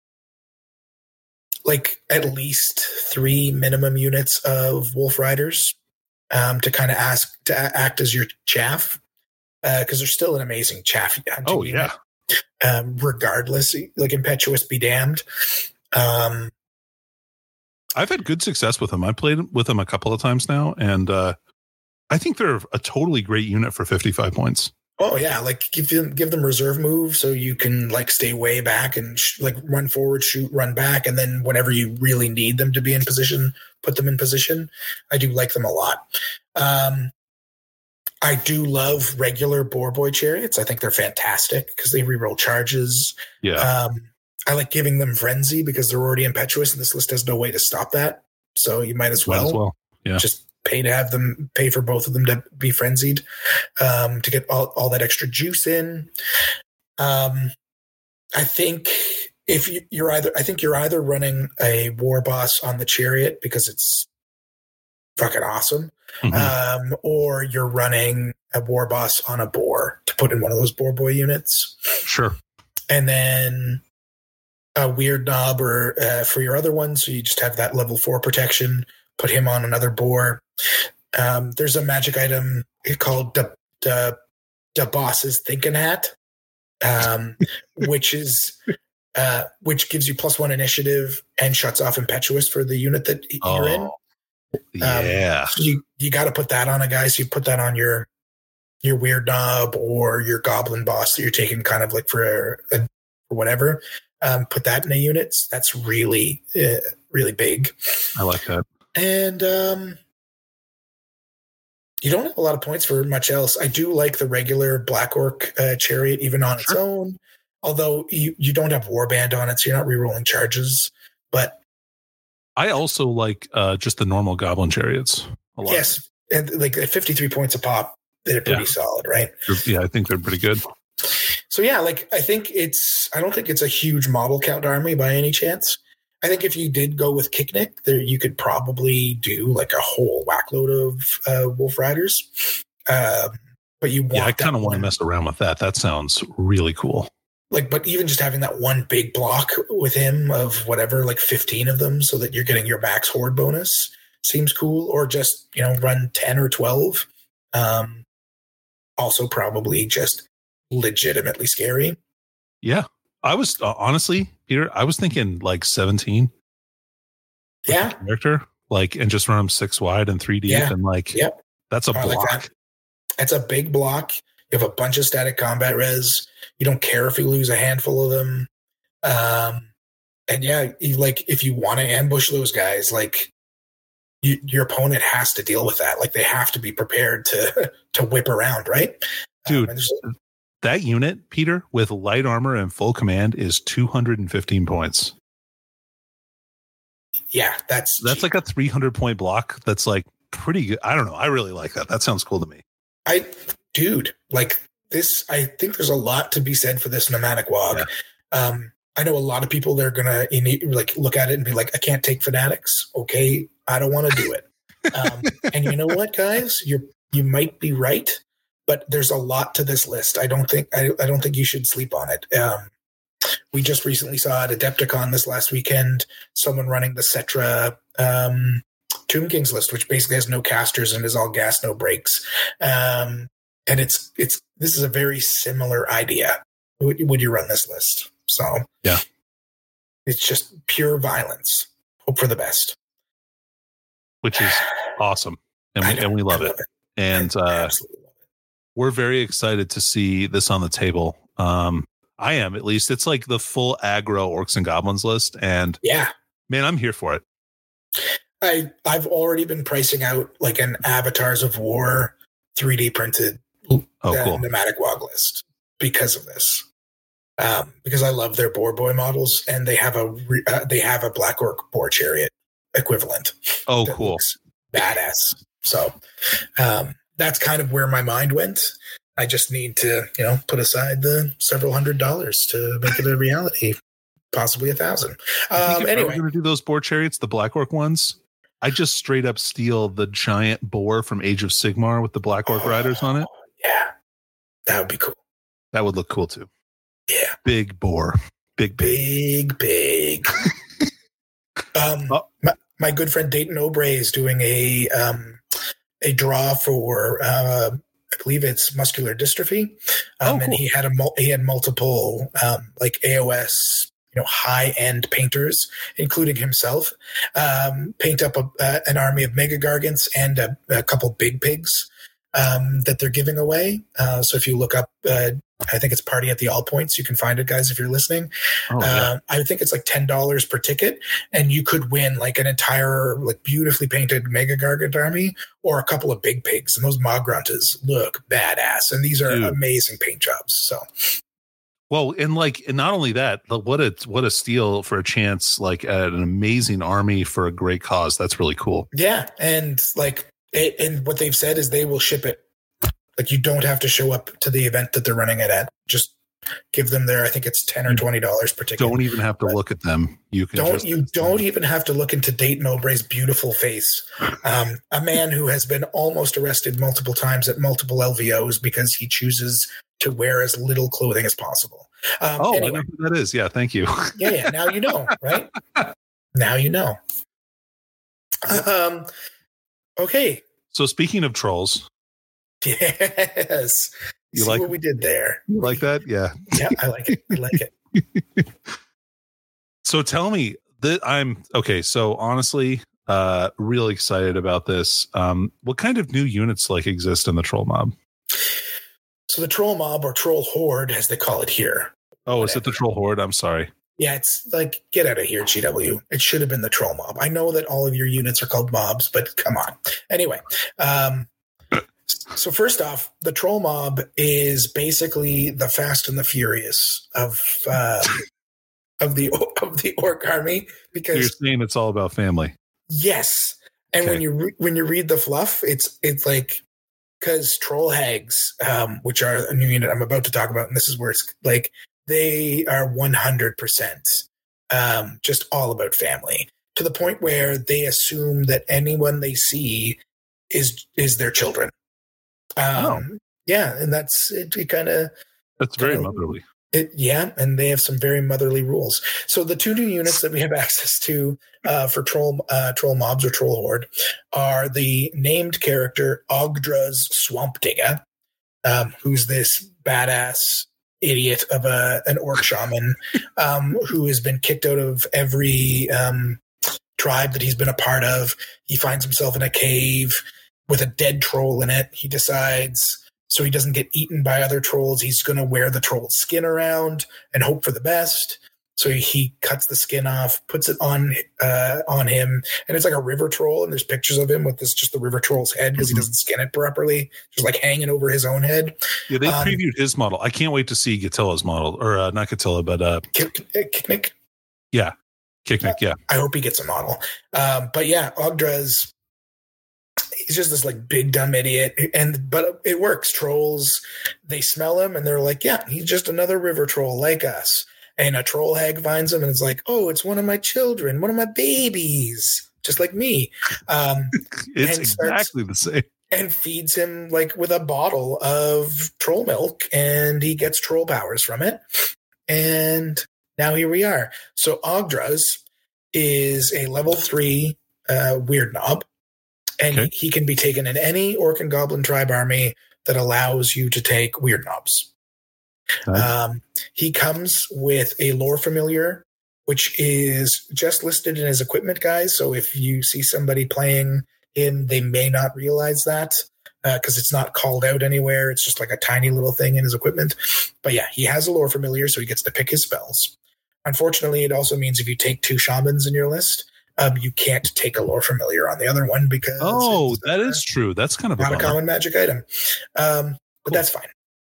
like at least three minimum units of Wolf Riders um, to kind of ask to act as your chaff, because uh, they're still an amazing chaff hunting Oh unit. yeah, um, regardless. Like Impetuous be damned. Um, I've had good success with them. I played with them a couple of times now, and uh, I think they're a totally great unit for fifty-five points. Oh yeah, like give them give them reserve move so you can like stay way back and sh- like run forward, shoot, run back, and then whenever you really need them to be in position, put them in position. I do like them a lot. Um, I do love regular Boar Boy Chariots. I think they're fantastic because they reroll charges. Yeah. Um, I like giving them Frenzy because they're already impetuous, and this list has no way to stop that. So you might as well, might as well. Yeah. Just pay to have them, pay for both of them to be frenzied, um, to get all, all that extra juice in. Um, I think if you, you're either, I think you're either running a war boss on the chariot because it's fucking awesome, mm-hmm. um, or you're running a war boss on a boar to put in one of those Boar Boy units. Sure. And then a weird knob or uh, for your other one, so you just have that level four protection. Put him on another boar. Um, there's a magic item called the the, the Boss's Thinking Hat, um, which is uh, which gives you plus one initiative and shuts off Impetuous for the unit that oh, you're in. Yeah, um, so you you got to put that on a guy. So you put that on your your weird knob or your goblin boss that you're taking kind of like for a, a or whatever. Um, put that in a unit. That's really uh, really big. I like that. And um, you don't have a lot of points for much else. I do like the regular Black Orc uh, Chariot, even on its own. Although you, you don't have Warband on it, so you're not rerolling charges. But I also like uh, just the normal Goblin Chariots a lot. Yes, and like at fifty-three points a pop, they're pretty yeah. solid, right? Yeah, I think they're pretty good. So yeah, like I think it's. I don't think it's a huge model count army by any chance. I think if you did go with Kicknick, there you could probably do like a whole whackload of uh, Wolf Riders. Um, but you want yeah, I kind of want to mess around with that. That sounds really cool. Like, but even just having that one big block with him of whatever, like fifteen of them, so that you're getting your max horde bonus seems cool. Or just you know run ten or twelve. Um, also, probably just legitimately scary. Yeah. I was uh, honestly, Peter, I was thinking like seventeen. Yeah. Character, like, and just run them six wide and three deep. Yeah. And like, yep. That's a I block. Like that. That's a big block. You have a bunch of static combat res. You don't care if you lose a handful of them. Um, and yeah, you, like if you want to ambush those guys, like you, your opponent has to deal with that. Like they have to be prepared to, to whip around. Right. Dude. Um, That unit, Peter, with light armor and full command is two hundred fifteen points. Yeah, that's that's cheap. like a three hundred point block. That's like pretty good. I don't know. I really like that. That sounds cool to me. I, dude, like this, I think there's a lot to be said for this nomadic wog. Yeah. Um, I know a lot of people that are gonna like look at it and be like, I can't take fanatics. Okay, I don't want to do it. Um, and you know what, guys, you you might be right. But there's a lot to this list. I don't think I, I don't think you should sleep on it. Um, we just recently saw at Adepticon this last weekend someone running the Cetra um, Tomb Kings list, which basically has no casters and is all gas, no brakes. Um, and it's it's this is a very similar idea. Would, would you run this list? So yeah, it's just pure violence. Hope for the best, which is awesome, and we and we love, love it. it. And uh, absolutely. We're very excited to see this on the table. Um, I am, at least. It's like the full aggro Orcs and Goblins list. And yeah, man, I'm here for it. I, I've already been pricing out like an Avatars of War three D printed oh, uh, cool. nomadic wog list because of this. Um, because I love their Boar Boy models, and they have a re- uh, they have a Black Orc Boar Chariot equivalent. Oh, cool. Badass. So, um, that's kind of where my mind went. I just need to, you know, put aside the several hundred dollars to make it a reality. possibly a thousand. I think Um, if I anyway, was going to do those boar chariots, the Black Orc ones, I just straight up steal the giant boar from Age of Sigmar with the Black Orc riders on it. Yeah, that would be cool. That would look cool too. Yeah, big boar, big big big big. um, oh. my, my good friend Dayton O'Bray is doing a um a draw for uh, I believe it's muscular dystrophy, um, oh, cool. and he had a mul- he had multiple um, like A O S. You know, high-end painters, including himself, um, paint up a, uh, an army of mega gargants and a, a couple big pigs um, that they're giving away. Uh, so if you look up, uh, I think it's Party at the All Points. You can find it, guys, if you're listening. Oh, yeah. uh, I think it's like ten dollars per ticket, and you could win like an entire, like beautifully painted mega gargant army or a couple of big pigs. And those Mograntas look badass, and these are Dude. amazing paint jobs. So. Well, and like, and not only that, but what a what a steal for a chance, like at an amazing army for a great cause. That's really cool. Yeah, and like, it, and what they've said is they will ship it. Like, you don't have to show up to the event that they're running it at. Just give them their, I think it's ten or twenty dollars per ticket. Don't even have to but look at them. You can don't just, you don't even have to look into Dayton O'Bray's beautiful face. Um, a man who has been almost arrested multiple times at multiple L V Os because he chooses to wear as little clothing as possible. Um, oh, anyway. I know who that is. Yeah, thank you. yeah, yeah. Now you know, right? Now you know. Um. Okay. So speaking of trolls, yes. You See like what we did there? You like that? Yeah. Yeah, I like it. I like it. So tell me that I'm okay. So honestly, uh, really excited about this. Um, what kind of new units like exist in the troll mob? So the troll mob, or troll horde, as they call it here. Oh, Whatever. Is it the troll horde? I'm sorry. Yeah, it's like, get out of here, G W. It should have been the troll mob. I know that all of your units are called mobs, but come on. Anyway, um, so first off, the troll mob is basically the Fast and the Furious of um, of the of the orc army. Because you're saying it's all about family. Yes, and Okay. when you re- when you read the fluff, it's it's like. Because troll hags, um, which are a new unit I'm about to talk about, and this is where it's like they are one hundred percent um, just all about family, to the point where they assume that anyone they see is is their children. Um, Oh. Yeah, and that's it. it kind of That's very Kinda- motherly. it, yeah, and they have some very motherly rules. So the two new units that we have access to uh, for troll uh, troll mobs or troll horde are the named character Ogdra's Swamp Digger, um, who's this badass idiot of a an orc shaman um, who has been kicked out of every um, tribe that he's been a part of. He finds himself in a cave with a dead troll in it. He decides. So he doesn't get eaten by other trolls. He's going to wear the troll's skin around and hope for the best. So he cuts the skin off, puts it on uh, on him, and it's like a river troll. And there's pictures of him with this just the river troll's head because he doesn't skin it properly, just like hanging over his own head. Yeah, they Um, previewed his model. I can't wait to see Gatilla's model, or uh, not Gatilla, but uh, Kick, Kicknick. yeah, Kicknick. Yeah, I hope he gets a model. Um, but yeah, Ogdra's. He's just this like big dumb idiot, and but it works. Trolls, they smell him and they're like, yeah, he's just another river troll like us. And a troll hag finds him and it's like, oh, it's one of my children, one of my babies, just like me. Um, it's and starts- exactly the same. and feeds him like with a bottle of troll milk, and he gets troll powers from it. And now here we are. So Ogdra's is a level three uh, weird knob. And Okay. he can be taken in any orc and goblin tribe army that allows you to take weird knobs. Nice. Um, he comes with a lore familiar, which is just listed in his equipment, guys. So if you see somebody playing him, they may not realize that because uh, it's not called out anywhere. It's just like a tiny little thing in his equipment. But yeah, he has a lore familiar, so he gets to pick his spells. Unfortunately, it also means if you take two shamans in your list, Um, you can't take a lore familiar on the other one because Oh, it's, that uh, is true. That's kind of a not a bummer. common magic item. Um, but Cool. that's fine.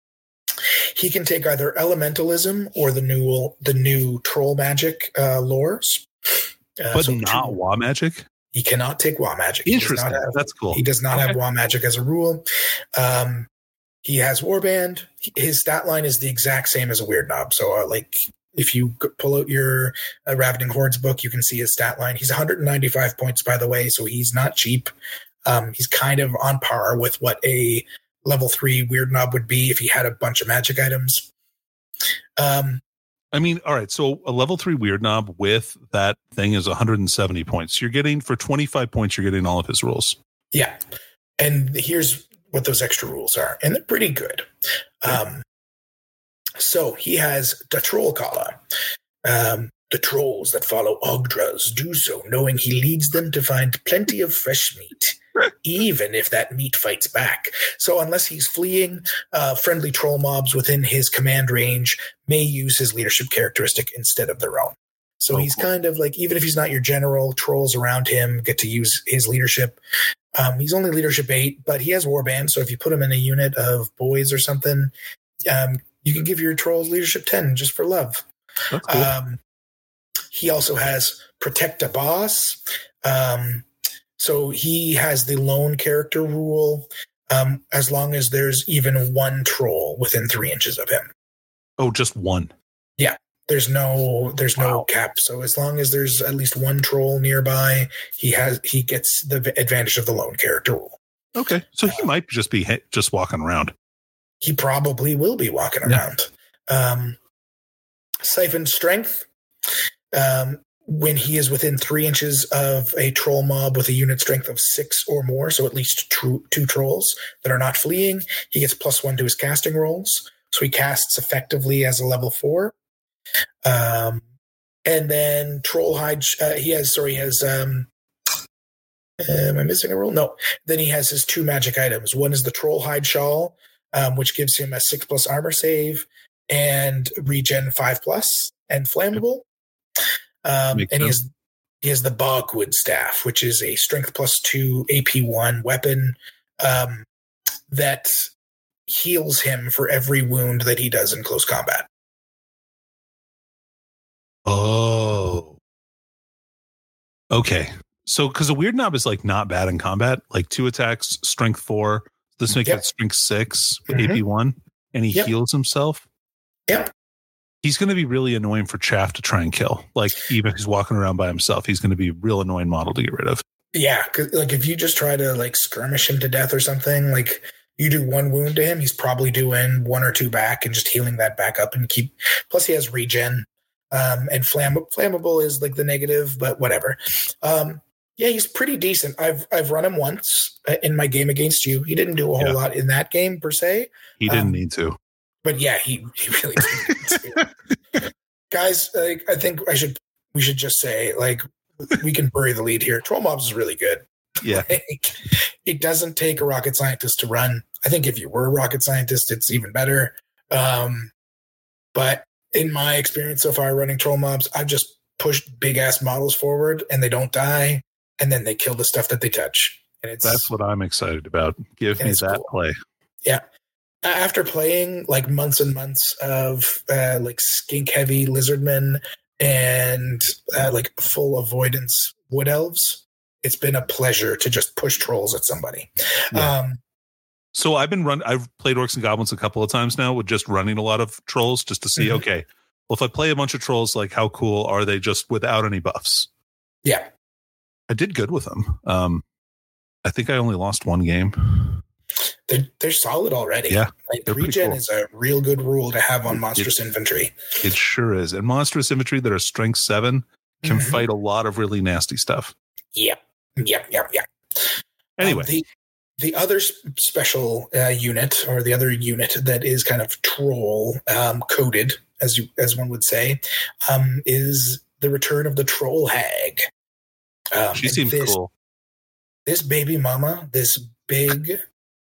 He can take either elementalism or the new the new troll magic uh, lores. Uh, but so not two- Wa magic. He cannot take Wa magic. He does Interesting. not have- That's cool. He does not Okay. have Wa magic as a rule. Um, he has Warband. His stat line is the exact same as a Weird Knob. So uh, like if you pull out your uh, Ravening Hordes book, you can see his stat line. He's one hundred ninety-five points, by the way, so he's not cheap. Um, he's kind of on par with what a level three Weird Knob would be if he had a bunch of magic items. Um, I mean, all right, so a level three Weird Knob with that thing is one hundred seventy points. You're getting, for twenty-five points, you're getting all of his rules. Yeah. And here's what those extra rules are, and they're pretty good. Um, so he has the Troll Collar. Um, the trolls that follow Ogdras do so, knowing he leads them to find plenty of fresh meat, even if that meat fights back. So unless he's fleeing, uh, friendly troll mobs within his command range may use his leadership characteristic instead of their own. So oh, he's cool. kind of like, even if he's not your general, trolls around him get to use his leadership. Um, he's only leadership eight, but he has warband. So if you put him in a unit of boys or something, um, you can give your trolls leadership ten just for love. That's cool. Um, he also has Protect a Boss. Um, so he has the lone character rule um, as long as there's even one troll within three inches of him. Oh, just one. Yeah. There's no there's no wow. cap. So as long as there's at least one troll nearby, he has he gets the advantage of the lone character rule. Okay. So he uh, might just be just walking around. He probably will be walking yeah. around. Um, Siphon Strength. Um, when he is within three inches of a troll mob with a unit strength of six or more, so at least two, two trolls that are not fleeing, he gets plus one to his casting rolls. So he casts effectively as a level four. Um, and then Troll Hide, uh, he has, sorry, he has, um, am I missing a rule? No. Then he has his two magic items. One is the Troll Hide Shawl, um, which gives him a six plus armor save and regen five plus and flammable. Um, and he has, he has the Bogwood Staff, which is a strength plus two A P one weapon, um, that heals him for every wound that he does in close combat. Oh, okay. So, because a Weird Knob is like not bad in combat, like two attacks, strength four. This makes yep. it strength six, mm-hmm. A P one, and he yep. heals himself. Yep. He's going to be really annoying for Chaff to try and kill. Like, even if he's walking around by himself, he's going to be a real annoying model to get rid of. Yeah, because like if you just try to like skirmish him to death or something, like you do one wound to him, he's probably doing one or two back and just healing that back up and keep. Plus, he has regen. Um, and flamm- flammable is like the negative, but whatever. Um, yeah, he's pretty decent. I've I've run him once in my game against you. He didn't do a whole yeah. lot in that game per se. He didn't um, need to. But yeah, he, he really didn't need to. Guys, like, I think I should we should just say, like, we can bury the lead here. Troll Mobs is really good. Yeah. Like, it doesn't take a rocket scientist to run. I think if you were a rocket scientist, it's even better. Um, but in my experience so far running troll mobs, I've just pushed big ass models forward and they don't die, and then they kill the stuff that they touch. And it's that's what I'm excited about. Give me that cool. play. Yeah. After playing like months and months of uh, like skink heavy lizardmen and uh, like full avoidance wood elves, it's been a pleasure to just push trolls at somebody. Yeah. Um, So I've been run. I've played Orcs and Goblins a couple of times now with just running a lot of trolls just to see. Mm-hmm. Okay, well, if I play a bunch of trolls, like how cool are they just without any buffs? Yeah, I did good with them. Um, I think I only lost one game. They're they're solid already. Yeah, like regen cool. is a real good rule to have on monstrous it, infantry. It sure is, and monstrous infantry that are strength seven can mm-hmm. fight a lot of really nasty stuff. Yep, yep, yep, yep. Anyway. Um, the, The other special uh, unit, or the other unit that is kind of troll um, coded, as you as one would say, um, is the return of the Troll Hag. Um, she seems this, cool. This baby mama, this big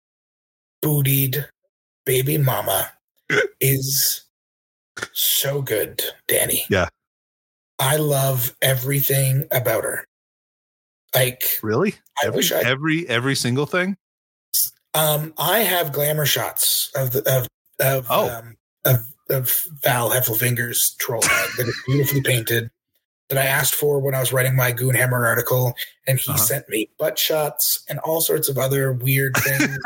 bootied baby mama, is so good, Danny. Yeah, I love everything about her. Like, really? I every, wish I every every single thing. Um, I have glamour shots of the of of oh. um, of, of Val Heffelfinger's troll head that is beautifully painted. that I asked for when I was writing my Goonhammer article, and he Uh-huh. sent me butt shots and all sorts of other weird things.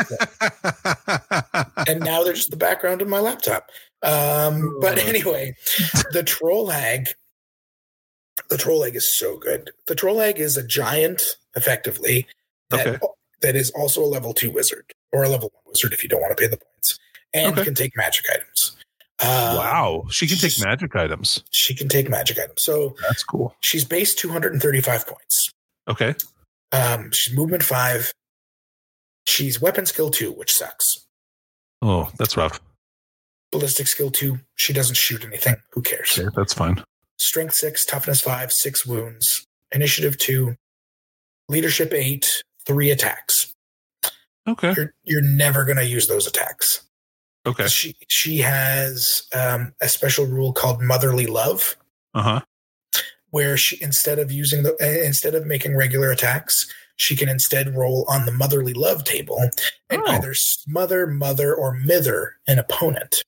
And now they're just the background of my laptop. Um, but anyway, the troll hag, the troll hag is so good. The troll hag is a giant, effectively, that, Okay. that is also a level two wizard, or a level one wizard if you don't want to pay the points, and Okay. can take magic items. Um, Wow. She can take magic items. She can take magic items. So That's cool. she's base two hundred thirty-five points. Okay. Um, she's movement five. She's weapon skill two, which sucks. Oh, that's rough. Ballistic skill two. She doesn't shoot anything. Who cares? Okay, that's fine. Strength six, toughness five, six wounds. Initiative two. Leadership eight, three attacks. Okay. You're you're never gonna use those attacks. Okay. She she has um, a special rule called Motherly Love, Uh-huh. where she instead of using the uh, instead of making regular attacks, she can instead roll on the Motherly Love table and Oh. either smother, mother, or mither an opponent.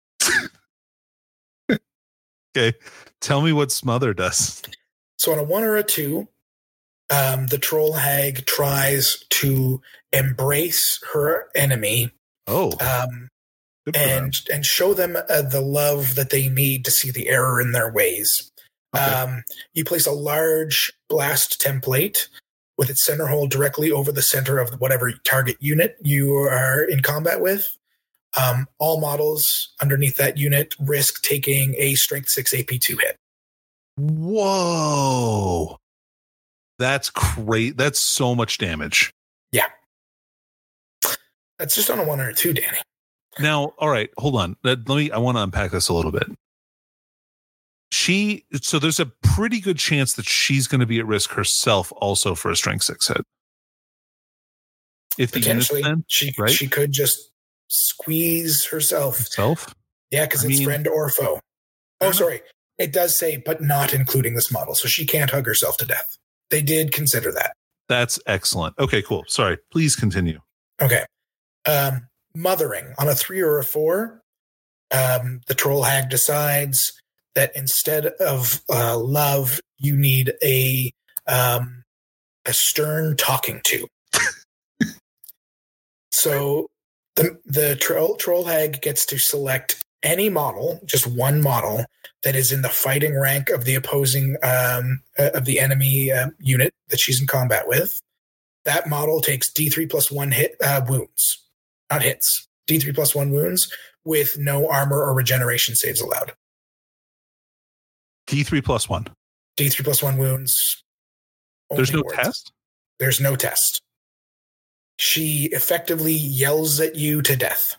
Okay. Tell me what smother does. So on a one or a two, um, the troll hag tries to embrace her enemy Oh, um, good for them. and and show them uh, the love that they need to see the error in their ways. Okay. Um, you place a large blast template with its center hole directly over the center of whatever target unit you are in combat with. Um, all models underneath that unit risk taking a strength six A P two hit. Whoa. That's great. That's so much damage. That's just on a one or a two, Danny. Now, all right, hold on. Let, let me I want to unpack this a little bit. She so there's a pretty good chance that she's going to be at risk herself also for a strength six hit. If the unit's Potentially, then she right? she could just squeeze herself. herself. Yeah, because I it's mean- friend or foe. I Oh, don't know. sorry. It does say, but not including this model. So she can't hug herself to death. They did consider that. That's excellent. Okay, cool. Sorry. Please continue. Okay. Um, mothering on a three or a four. Um, the troll hag decides that instead of uh, love, you need a um, a stern talking to. So the the troll troll hag gets to select any model, just one model that is in the fighting rank of the opposing um, uh, of the enemy uh, unit that she's in combat with. That model takes D three plus one hit uh, wounds, not hits. D three plus one wounds with no armor or regeneration saves allowed. D three plus one. D three plus one wounds. There's no only words. test? There's no test. She effectively yells at you to death.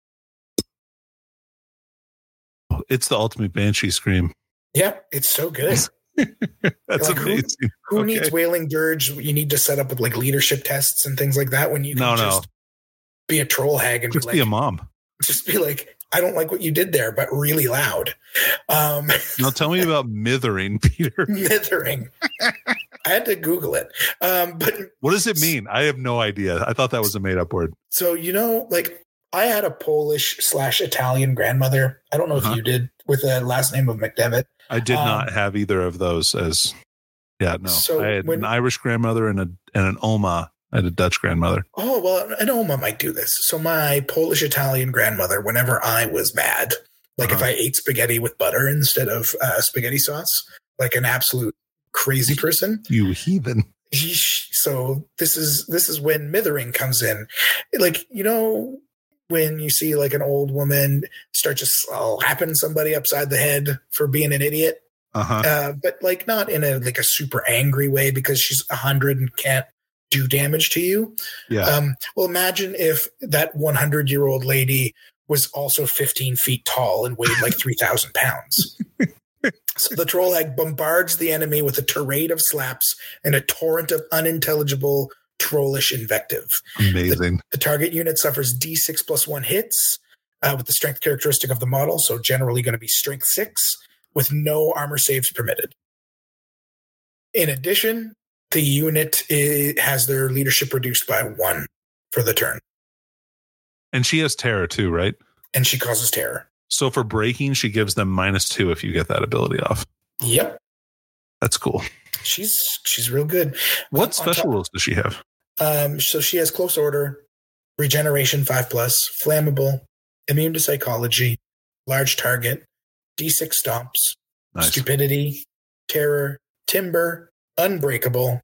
It's the ultimate banshee scream. Yeah, it's so good. That's Like, who- amazing. Who Okay. needs Wailing Dirge? You need to set up with like leadership tests and things like that when you can No, no. just be a troll hag and Just be be a like, mom. just be like, I don't like what you did there, but really loud. Um, Now tell me about mithering, Peter. mithering. I had to Google it. Um, but What does it mean? I have no idea. I thought that was a made up word. so, you know, like I had a Polish slash Italian grandmother. I don't know Uh-huh. if you did with the last name of McDevitt. I did Um, not have either of those as yeah, no. So I had when- an Irish grandmother and a and an Oma. I had a Dutch grandmother. Oh, well, an Oma might do this. So my Polish Italian grandmother, whenever I was mad, like if Uh-huh. I ate spaghetti with butter instead of uh, spaghetti sauce, like an absolute crazy person. You heathen. Yeesh. So this is this is when mithering comes in. Like, you know, when you see like an old woman start just slapping somebody upside the head for being an idiot, Uh-huh. uh, but like not in a like a super angry way because she's a hundred and can't do damage to you. Yeah. Um, well, imagine if that one hundred year old lady was also fifteen feet tall and weighed like three thousand pounds. So the troll hag bombards the enemy with a tirade of slaps and a torrent of unintelligible trollish invective. Amazing. The target unit suffers D six plus one hits uh, with the strength characteristic of the model, so generally going to be strength six with no armor saves permitted. In addition, the unit i- has their leadership reduced by one for the turn, And she has terror too, right? and she causes terror. So for breaking, she gives them minus two if you get that ability off. Yep. That's cool. She's she's real good. What Um, special top, rules does she have? Um, so she has close order, regeneration five plus, flammable, immune to psychology, large target, D six stomps, Nice. stupidity, terror, timber, unbreakable.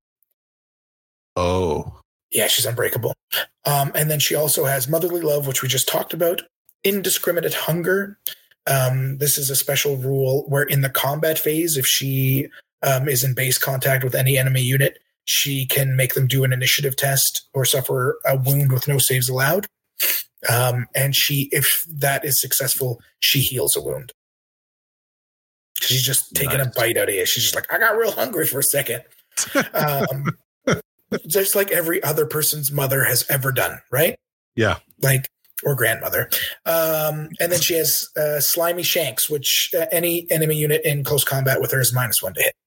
Oh, Yeah, she's unbreakable. Um, and then she also has motherly love, which we just talked about, indiscriminate hunger. Um, this is a special rule where in the combat phase, if she um, is in base contact with any enemy unit, she can make them do an initiative test or suffer a wound with no saves allowed. Um, and she, if that is successful, she heals a wound. She's just taking Nice. a bite out of you. She's just like, I got real hungry for a second. Um, just like every other person's mother has ever done, right? yeah. Like, or grandmother. Um, and then she has uh, slimy shanks, which uh, any enemy unit in close combat with her is minus one to hit.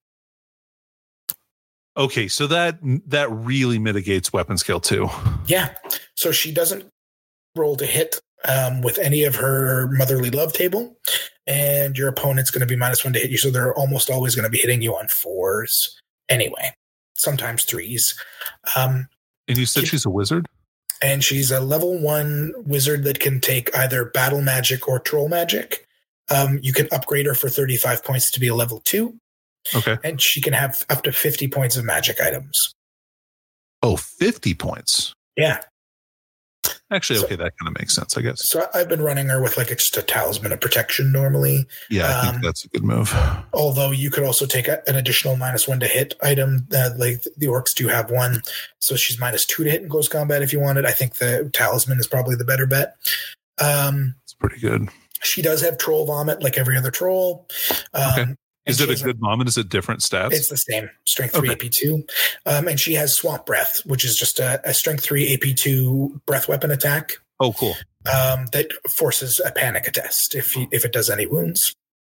Okay, so that that really mitigates weapon skill too. Yeah. So she doesn't roll to hit um, with any of her motherly love table, and your opponent's going to be minus one to hit you. So they're almost always going to be hitting you on fours anyway, sometimes threes. Um, And you said she's a wizard? and she's a level one wizard that can take either battle magic or troll magic. Um, you can upgrade her for thirty-five points to be a level two, Okay. and she can have up to fifty points of magic items. Oh, fifty points. Yeah. Actually, So- okay, that kind of makes sense, I guess. So I've been running her with like just a talisman of protection normally. Yeah, I think um, that's a good move. Although you could also take a, an additional minus one to hit item. Uh, like the orcs do have one. So she's minus two to hit in close combat if you wanted. I think the talisman is probably the better bet. Um, It's pretty good. she does have troll vomit like every other troll. Um, Okay. Is and it she a has good moment? Is it different stats? It's the same. Strength three Okay. A P two. Um, and she has Swamp Breath, which is just a, a Strength three A P two breath weapon attack. Oh, cool. Um, that forces a panic test if you, if it does any wounds.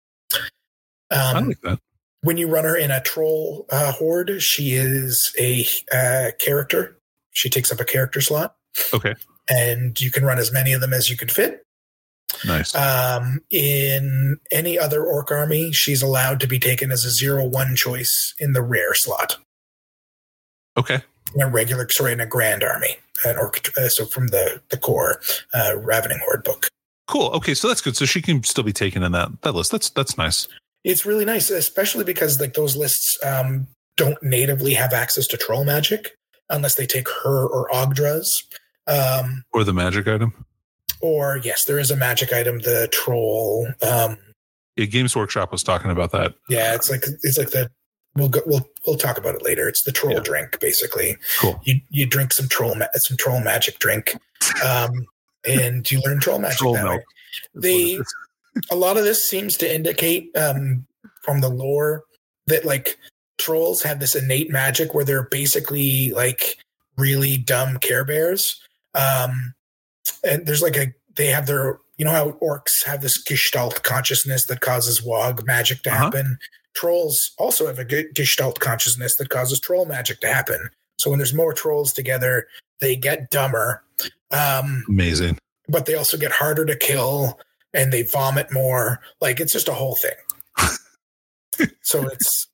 I Um, like that. when you run her in a troll uh, horde, she is a uh, character. She takes up a character slot, Okay. and you can run as many of them as you can fit. Nice. Um, in any other orc army, she's allowed to be taken as a zero one choice in the rare slot. Okay. In a regular, sorry, in a grand army, an orc. Uh, so from the the core uh, Ravening Horde book. Cool. Okay, so that's good. So she can still be taken in that that list. That's that's nice. It's really nice, especially because like those lists um, don't natively have access to troll magic unless they take her or Ogdra's. Um, Or the magic item. or yes, there is a magic item, the troll. Um, Yeah, Games Workshop was talking about that. yeah, it's like it's like the we'll go, we'll we'll talk about it later. It's the troll Yeah. drink, basically. Cool. You you drink some troll ma- some troll magic drink, um, and you learn troll magic Troll that way. milk. That's They what it is. a lot of this seems to indicate um, from the lore that like trolls have this innate magic where they're basically like really dumb Care Bears. Um, and there's like a they have their you know how orcs have this Gestalt consciousness that causes Wog magic to Uh-huh. happen. Trolls also have a ge- Gestalt consciousness that causes troll magic to happen. So when there's more trolls together, they get dumber. Um, Amazing. but they also get harder to kill and they vomit more. Like it's just a whole thing. So it's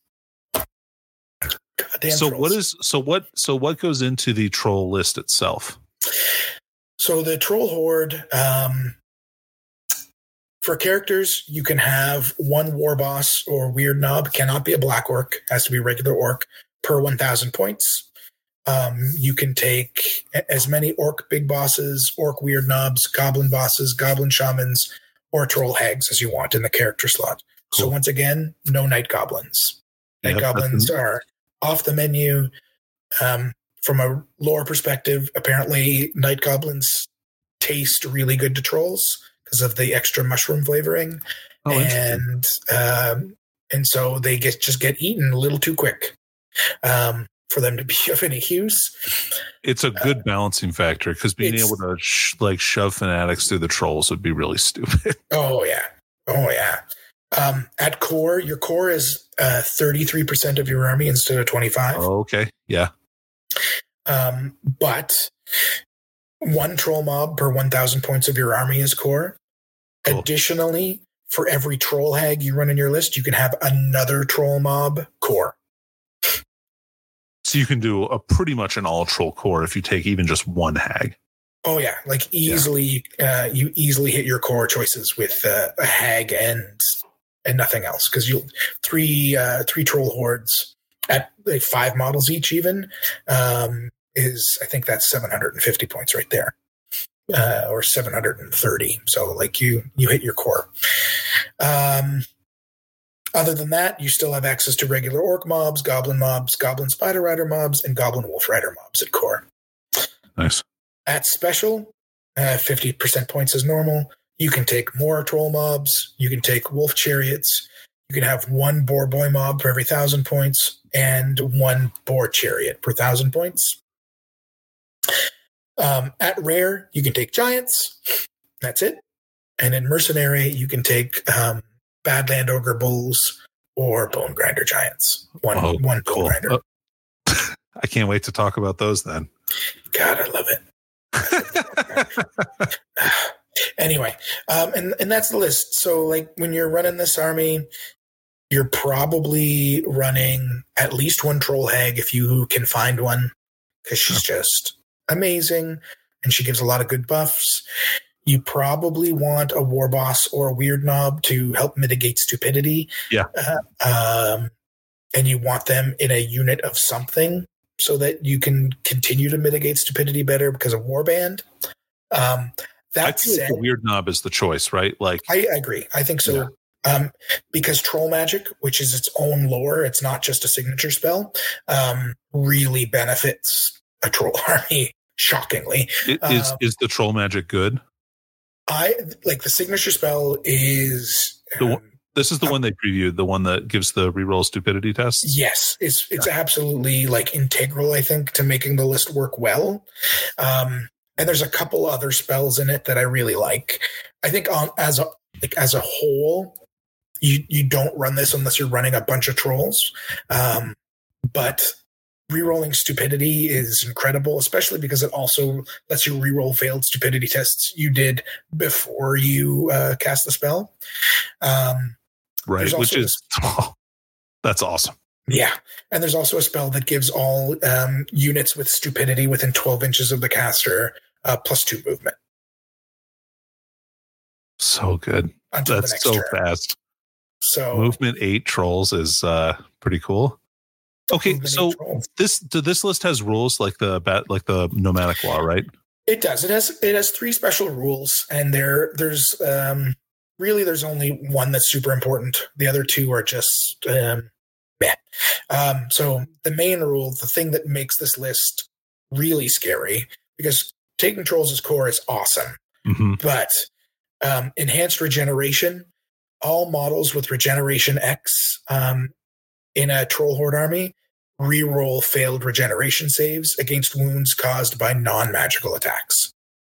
goddamn So trolls. what is so what so what goes into the troll list itself? So the troll horde, um, for characters, you can have one war boss or weird knob. Cannot be a black orc. Has to be a regular orc per one thousand points. Um, you can take a- as many orc big bosses, orc weird knobs, goblin bosses, goblin shamans, or troll hags as you want in the character slot. So Cool. once again, no night goblins. Night Yep, goblins that's- are off the menu. Um, from a lore perspective, apparently night goblins taste really good to trolls because of the extra mushroom flavoring, Oh, interesting. and um, and so they get just get eaten a little too quick um, for them to be of any use. It's a good balancing factor because being it's- able to sh- like shove fanatics through the trolls would be really stupid. Oh yeah, oh yeah. Um, at core, your core is uh, thirty-three percent of your army instead of twenty-five. Oh, okay. Yeah. Um, but one troll mob per one thousand points of your army is core. Cool. Additionally, for every troll hag you run in your list, you can have another troll mob core. So you can do a pretty much an all troll core if you take even just one hag. Oh yeah, like easily, yeah. uh, you easily hit your core choices with uh, a hag and and nothing else, because you three uh, three troll hordes at like five models each even um, is I think that's seven hundred fifty points right there, uh, or seven hundred thirty. So like you you hit your core. Um, other than that, you still have access to regular orc mobs, goblin mobs, goblin spider rider mobs, and goblin wolf rider mobs at core. Nice. At special, uh, fifty percent points as normal. You can take more troll mobs. You can take wolf chariots. You can have one boar boy mob for every thousand points and one boar chariot per thousand points. Um, at rare, you can take giants. That's it. And in mercenary, you can take um, badland ogre bulls or bone grinder giants. One, oh, one bone cool. grinder. Uh, I can't wait to talk about those then. God, I love it. Anyway, um, and and that's the list. So, like when you're running this army, you're probably running at least one troll hag if you can find one, because she's just amazing and she gives a lot of good buffs. You probably want a war boss or a weird knob to help mitigate stupidity. Yeah, uh, um, and you want them in a unit of something, so that you can continue to mitigate stupidity better because of warband. Um, that I feel said, like the weird knob is the choice, right? Like, I, I agree. I think so. Yeah. Um, because troll magic, which is its own lore, it's not just a signature spell, um, really benefits a troll army. Shockingly, it, is um, is the troll magic good? I like the signature spell is. The one, um, this is the um, one they previewed, the one that gives the reroll stupidity tests. Yes, it's it's yeah. absolutely like integral, I think, to making the list work well. Um, and there's a couple other spells in it that I really like. I think on as a like as a whole, you you don't run this unless you're running a bunch of trolls. Um, but rerolling stupidity is incredible, especially because it also lets you reroll failed stupidity tests you did before you uh, cast the spell. Um, right, which is oh, that's awesome. Yeah, and there's also a spell that gives all um, units with stupidity within twelve inches of the caster uh, plus two movement. So good. Until That's the next so turn. fast. So movement eight trolls is uh, pretty cool. Okay, so this this list has rules like the bat, like the nomadic law, right? It does. It has it has three special rules, and there there's um, really there's only one that's super important. The other two are just um, meh. Um, so the main rule, the thing that makes this list really scary, because taking trolls as core is awesome, mm-hmm. but um, enhanced regeneration, all models with regeneration X um, in a troll horde army reroll failed regeneration saves against wounds caused by non-magical attacks.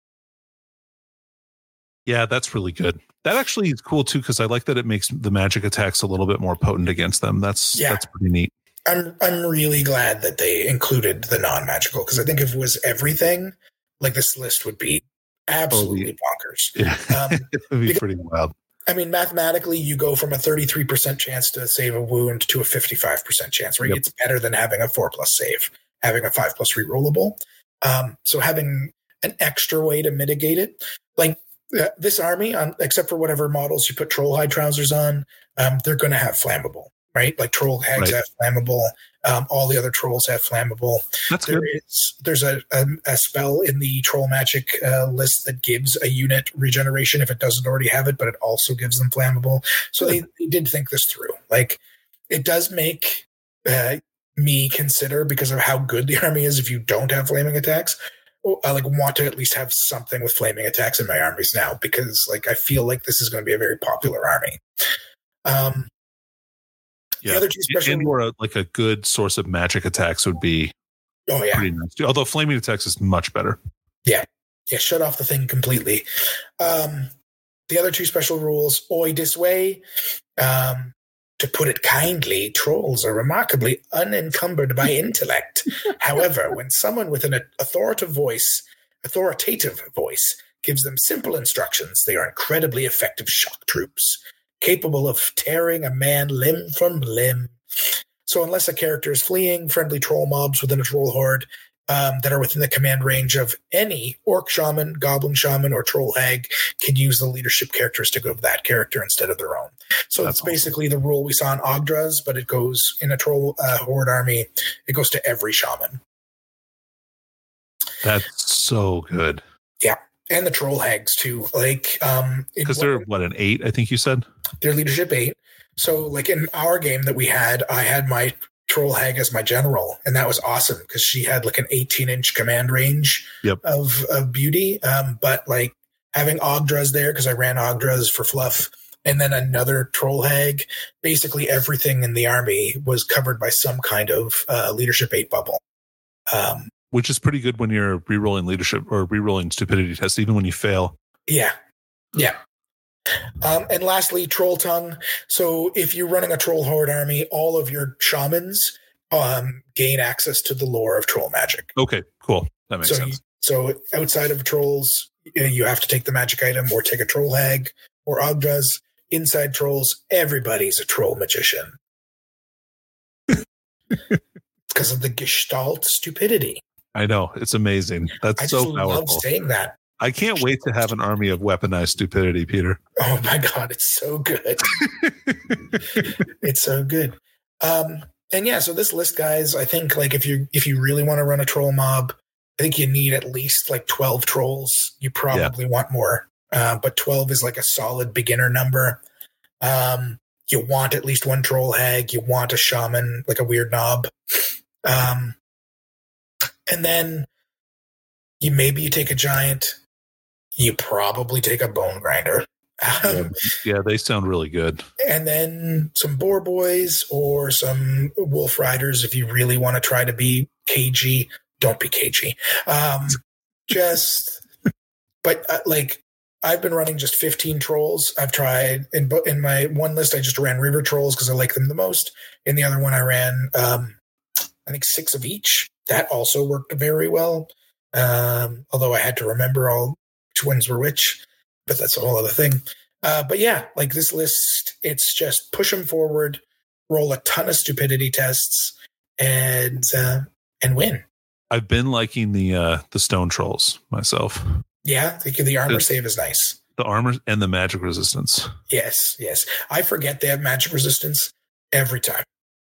Yeah, that's really good. That actually is cool too, because I like that it makes the magic attacks a little bit more potent against them. That's yeah. that's pretty neat. I'm I'm really glad that they included the non-magical, because I think if it was everything, like this list would be absolutely bonkers. Yeah. Um, it would be because, pretty wild. I mean, mathematically, you go from a thirty-three percent chance to save a wound to a fifty-five percent chance, right? Yep. It's better than having a four plus save, having a five plus rerollable. Um, so having an extra way to mitigate it, like uh, this army, um, except for whatever models you put troll hide trousers on, um, they're going to have flammable, right? Like troll hags right. have flammable. Um, all the other trolls have flammable. That's there good. Is, there's a, a, a spell in the troll magic uh, list that gives a unit regeneration if it doesn't already have it, but it also gives them flammable. So they, they did think this through. Like, it does make uh, me consider, because of how good the army is, if you don't have flaming attacks, I like want to at least have something with flaming attacks in my armies now, because like I feel like this is going to be a very popular army. Um, Yeah, the other two special and or a, like a good source of magic attacks would be oh yeah pretty nice too. Although flaming attacks is much better. Yeah, yeah, shut off the thing completely. Um, the other two special rules, oi disway. Um, to put it kindly, trolls are remarkably unencumbered by intellect. However, when someone with an authoritative voice, authoritative voice gives them simple instructions, they are incredibly effective shock troops. capable of tearing a man limb from limb. So unless a character is fleeing, friendly troll mobs within a troll horde um, that are within the command range of any orc shaman, goblin shaman, or troll hag can use the leadership characteristic of that character instead of their own. So That's it's basically awesome. The rule we saw in Ogdras, but it goes in a troll uh, horde army. It goes to every shaman. That's so good. Yeah. And the troll hags too. Like, um, because they're what, an eight, I think you said? They're leadership eight. So like in our game that we had, I had my troll hag as my general, and that was awesome because she had like an eighteen inch command range yep. of, of beauty. Um, but like having Ogdras there, because I ran Ogdras for fluff, and then another troll hag, basically everything in the army was covered by some kind of uh, leadership eight bubble. Um, Which is pretty good when you're rerolling leadership or rerolling stupidity tests, even when you fail. Yeah. Yeah. Um, and lastly, Troll Tongue. So if you're running a Troll Horde army, all of your shamans um, gain access to the lore of troll magic. Okay, cool. That makes so sense. You, so outside of trolls, you have to take the magic item or take a troll hag or Ogdras. Inside trolls, everybody's a troll magician. Because of the Gestalt stupidity. I know. It's amazing. That's I so just powerful. love saying that. I can't wait to have an army of weaponized stupidity, Peter. Oh my God, it's so good. It's so good. Um, and yeah, so this list, guys, I think like if you if you really want to run a troll mob, I think you need at least like twelve trolls. You probably yeah. want more. Uh, but twelve is like a solid beginner number. Um, you want at least one troll hag. You want a shaman, like a weird knob. Um, and then you maybe you take a giant. You probably take a bone grinder. Um, yeah, yeah, they sound really good. And then some boar boys or some wolf riders if you really want to try to be cagey. Don't be cagey. Um, just, but uh, like I've been running just fifteen trolls. I've tried in in my one list. I just ran river trolls because I like them the most. In the other one, I ran um, I think six of each. That also worked very well. Um, although I had to remember all which ones were which, but that's a whole other thing. Uh, but yeah, like this list, it's just push them forward, roll a ton of stupidity tests, and uh, and win. I've been liking the uh, the stone trolls myself. Yeah, the, the armor save is nice. The armor and the magic resistance. Yes, yes. I forget they have magic resistance every time.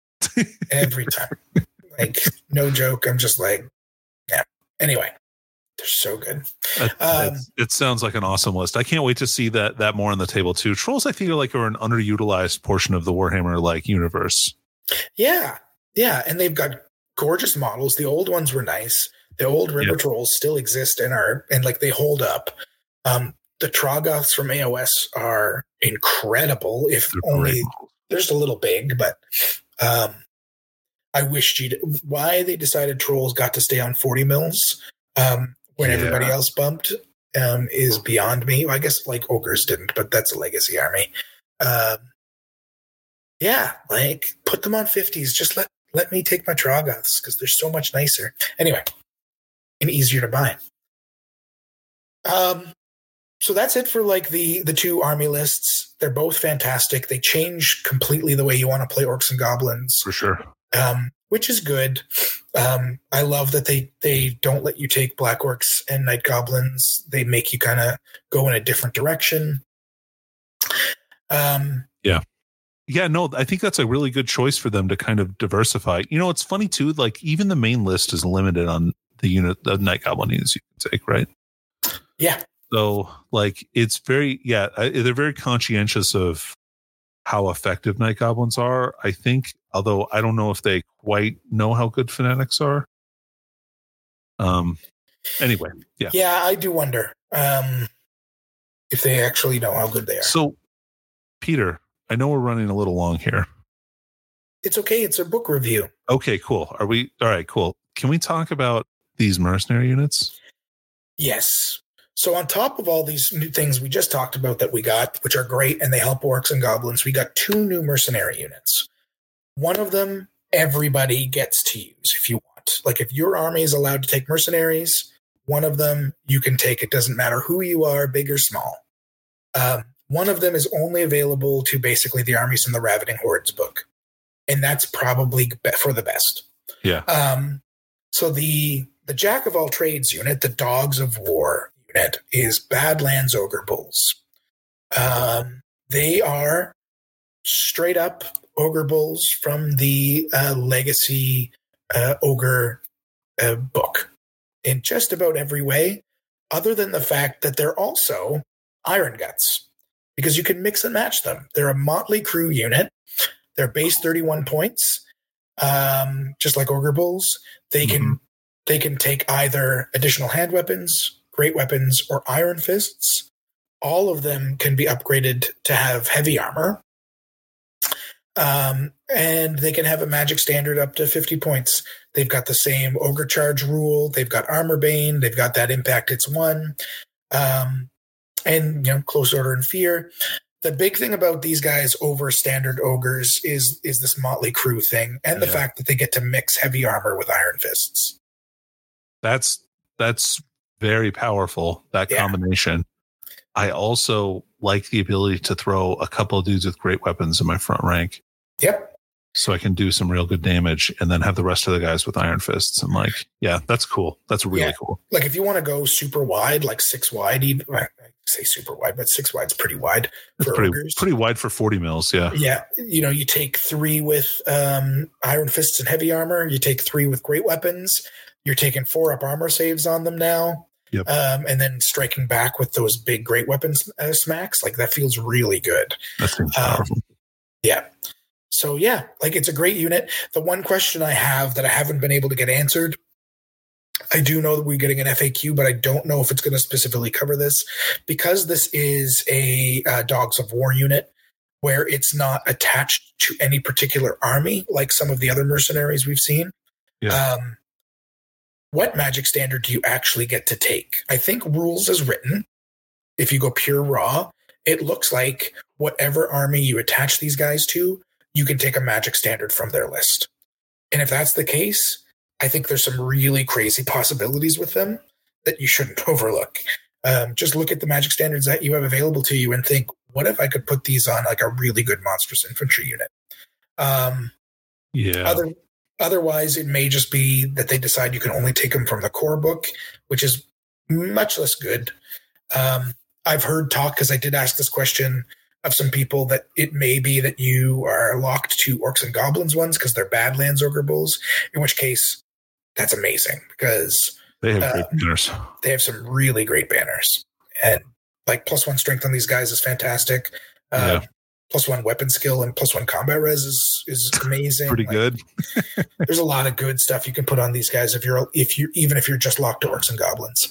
Every time. Like, no joke. I'm just like, yeah. Anyway, they're so good. Um, it sounds like an awesome list. I can't wait to see that that more on the table too. Trolls, I think, are like are an underutilized portion of the Warhammer like universe. Yeah, yeah, and they've got gorgeous models. The old ones were nice. The old river yep. trolls still exist and are and like they hold up. Um, the Troggoths from A O S are incredible. If They're only great. They're just a little big, but um, I wish G why they decided trolls got to stay on forty mils um, when yeah. everybody else bumped um, is beyond me. Well, I guess like ogres didn't, but that's a legacy army. Um, yeah, like put them on fifties. Just let let me take my Troggoths because they're so much nicer. Anyway. And easier to buy. Um, so that's it for like the the two army lists. They're both fantastic. They change completely the way you want to play orcs and goblins, for sure. Um, which is good. Um, I love that they they don't let you take black orcs and night goblins. They make you kind of go in a different direction. Um, yeah. Yeah, no, I think that's a really good choice for them to kind of diversify. You know, it's funny too, like even the main list is limited on the unit of night goblin units you can take, right? Yeah. So like it's very, yeah, they're very conscientious of how effective night goblins are, I think, although I don't know if they quite know how good fanatics are. Um, anyway, yeah. Yeah, I do wonder um, if they actually know how good they are. So, Peter, I know we're running a little long here. It's okay. It's a book review. Okay, cool. Are we all right? Cool. Can we talk about these mercenary units? Yes. So on top of all these new things we just talked about that we got, which are great and they help orcs and goblins, we got two new mercenary units. One of them everybody gets to use if you want. Like if your army is allowed to take mercenaries, one of them you can take. It doesn't matter who you are, big or small. Um, One of them is only available to basically the armies from the Ravening Hordes book. And that's probably for the best. Yeah. Um, so the the Jack of all trades unit, the Dogs of War unit, is Badlands Ogre Bulls. Um, they are straight up Ogre Bulls from the uh, Legacy uh, Ogre uh, book in just about every way, other than the fact that they're also Iron Guts, because you can mix and match them. They're a Motley Crew unit. They're base thirty-one points, um, just like Ogre Bulls. They can mm-hmm. they can take either additional hand weapons, great weapons, or iron fists. All of them can be upgraded to have heavy armor. Um, and they can have a magic standard up to fifty points. They've got the same Ogre Charge rule. They've got Armor Bane. They've got that Impact Hits one. Um, and, you know, Close Order and Fear. The big thing about these guys over standard ogres is is this Motley Crew thing, and the yeah. fact that they get to mix heavy armor with iron fists. That's that's very powerful, that yeah. combination. I also like the ability to throw a couple of dudes with great weapons in my front rank. Yep. So I can do some real good damage and then have the rest of the guys with iron fists. And like, yeah, that's cool. That's really yeah. cool. Like if you want to go super wide, like six wide, even I say super wide, but six wide's pretty wide for pretty, ogres. Pretty wide for forty mils. Yeah. Yeah. You know, you take three with um, iron fists and heavy armor. You take three with great weapons. You're taking four up armor saves on them now. Yep. Um, and then striking back with those big great weapons uh, smacks. Like that feels really good. That seems powerful. Um, yeah. So yeah, like it's a great unit. The one question I have that I haven't been able to get answered, I do know that we're getting an F A Q, but I don't know if it's going to specifically cover this because this is a uh, Dogs of War unit where it's not attached to any particular army like some of the other mercenaries we've seen. Yeah. Um, what magic standard do you actually get to take? I think rules as written, if you go pure raw, it looks like whatever army you attach these guys to, you can take a magic standard from their list. And if that's the case, I think there's some really crazy possibilities with them that you shouldn't overlook. Um, just look at the magic standards that you have available to you and think, what if I could put these on like a really good monstrous infantry unit? Um, yeah. Other, otherwise, it may just be that they decide you can only take them from the core book, which is much less good. Um, I've heard talk, because I did ask this question of some people, that it may be that you are locked to Orcs and Goblins ones because they're Badlands Ogre Bulls, in which case that's amazing because they have uh, great banners. They have some really great banners. And like plus one strength on these guys is fantastic. Uh, yeah. Plus one weapon skill and plus one combat res is, is amazing. Pretty like, good. There's a lot of good stuff you can put on these guys if you're if you even if you're just locked to Orcs and Goblins.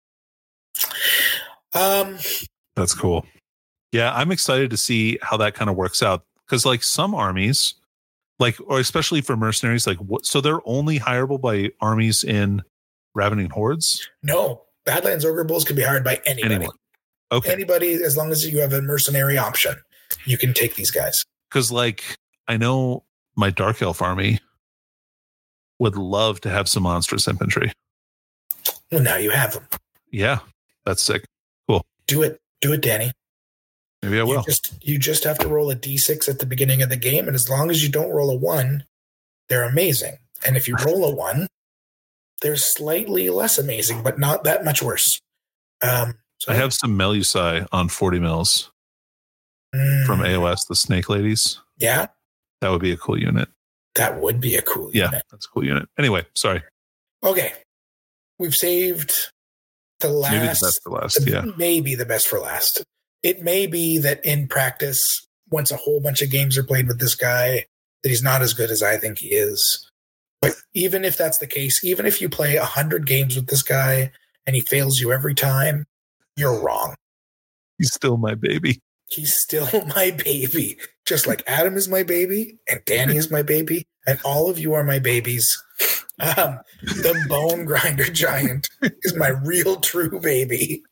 Um, that's cool. Yeah, I'm excited to see how that kind of works out because, like, some armies, like, or especially for mercenaries, like, what? So they're only hireable by armies in Ravening Hordes. No, Badlands Ogre Bulls can be hired by anybody. Anyone. Okay, anybody, as long as you have a mercenary option, you can take these guys. Because, like, I know my Dark Elf army would love to have some monstrous infantry. Well, now you have them. Yeah, that's sick. Cool. Do it. Do it, Danny. Maybe I will. You just, you just have to roll a d six at the beginning of the game, and as long as you don't roll a one, they're amazing. And if you roll a one, they're slightly less amazing, but not that much worse. Um, so I have some Melusai on forty mils mm, from A O S, the Snake Ladies. Yeah. That would be a cool unit. That would be a cool yeah, unit. Yeah, that's a cool unit. Anyway, sorry. Okay. We've saved the last. Maybe the best for last, yeah. Maybe the best for last. It may be that in practice, once a whole bunch of games are played with this guy, that he's not as good as I think he is. But even if that's the case, even if you play one hundred games with this guy and he fails you every time, you're wrong. He's still my baby. He's still my baby. Just like Adam is my baby and Danny is my baby and all of you are my babies. Um, the Bone Grinder Giant is my real true baby.